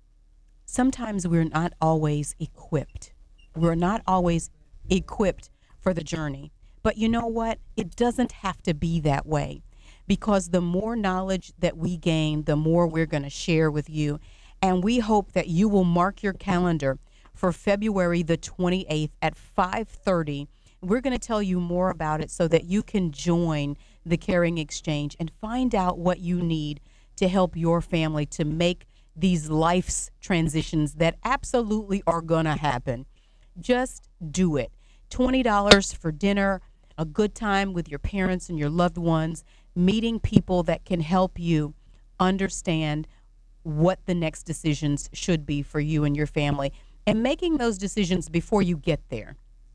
sometimes we're not always equipped. We're not always equipped for the journey. But you know what? It doesn't have to be that way, because the more knowledge that we gain, the more we're going to share with you. And we hope that you will mark your calendar for February the 28th at 5:30. We're going to tell you more about it so that you can join the Caring Exchange and find out what you need to help your family to make these life's transitions that absolutely are going to happen. Just do it. $20 for dinner, a good time with your parents and your loved ones, meeting people that can help you understand what the next decisions should be for you and your family, and making those decisions before you get there.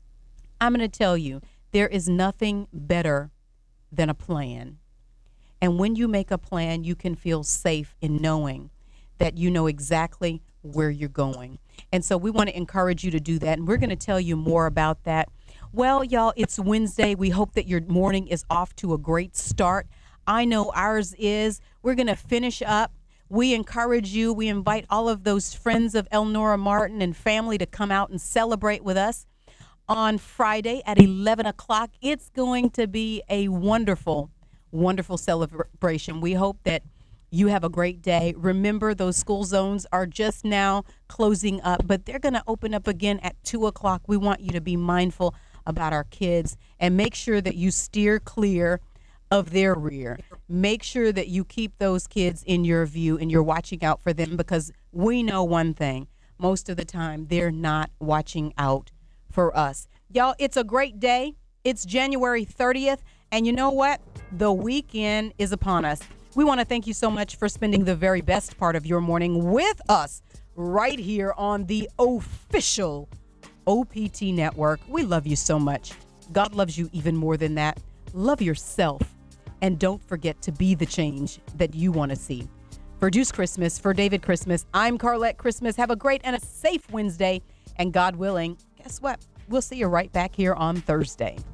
I'm going to tell you, there is nothing better than a plan. And when you make a plan, you can feel safe in knowing that you know exactly where you're going. And so we want to encourage you to do that. And we're going to tell you more about that. Well, y'all, it's Wednesday. We hope that your morning is off to a great start. I know ours is. We're going to finish up. We encourage you. We invite all of those friends of Elnora Martin and family to come out and celebrate with us on Friday at 11 o'clock. It's going to be a wonderful, wonderful celebration. We hope that you have a great day. Remember, those school zones are just now closing up, but they're going to open up again at 2 o'clock. We want you to be mindful about our kids and make sure that you steer clear of their rear. Make sure that you keep those kids in your view and you're watching out for them, because we know one thing. Most of the time, they're not watching out for us. Y'all, it's a great day. It's January 30th, and you know what? The weekend is upon us. We want to thank you so much for spending the very best part of your morning with us right here on the official OPT Network. We love you so much. God loves you even more than that. Love yourself. And don't forget to be the change that you want to see. For Deuce Christmas, for David Christmas, I'm Carlette Christmas. Have a great and a safe Wednesday. And God willing, guess what? We'll see you right back here on Thursday.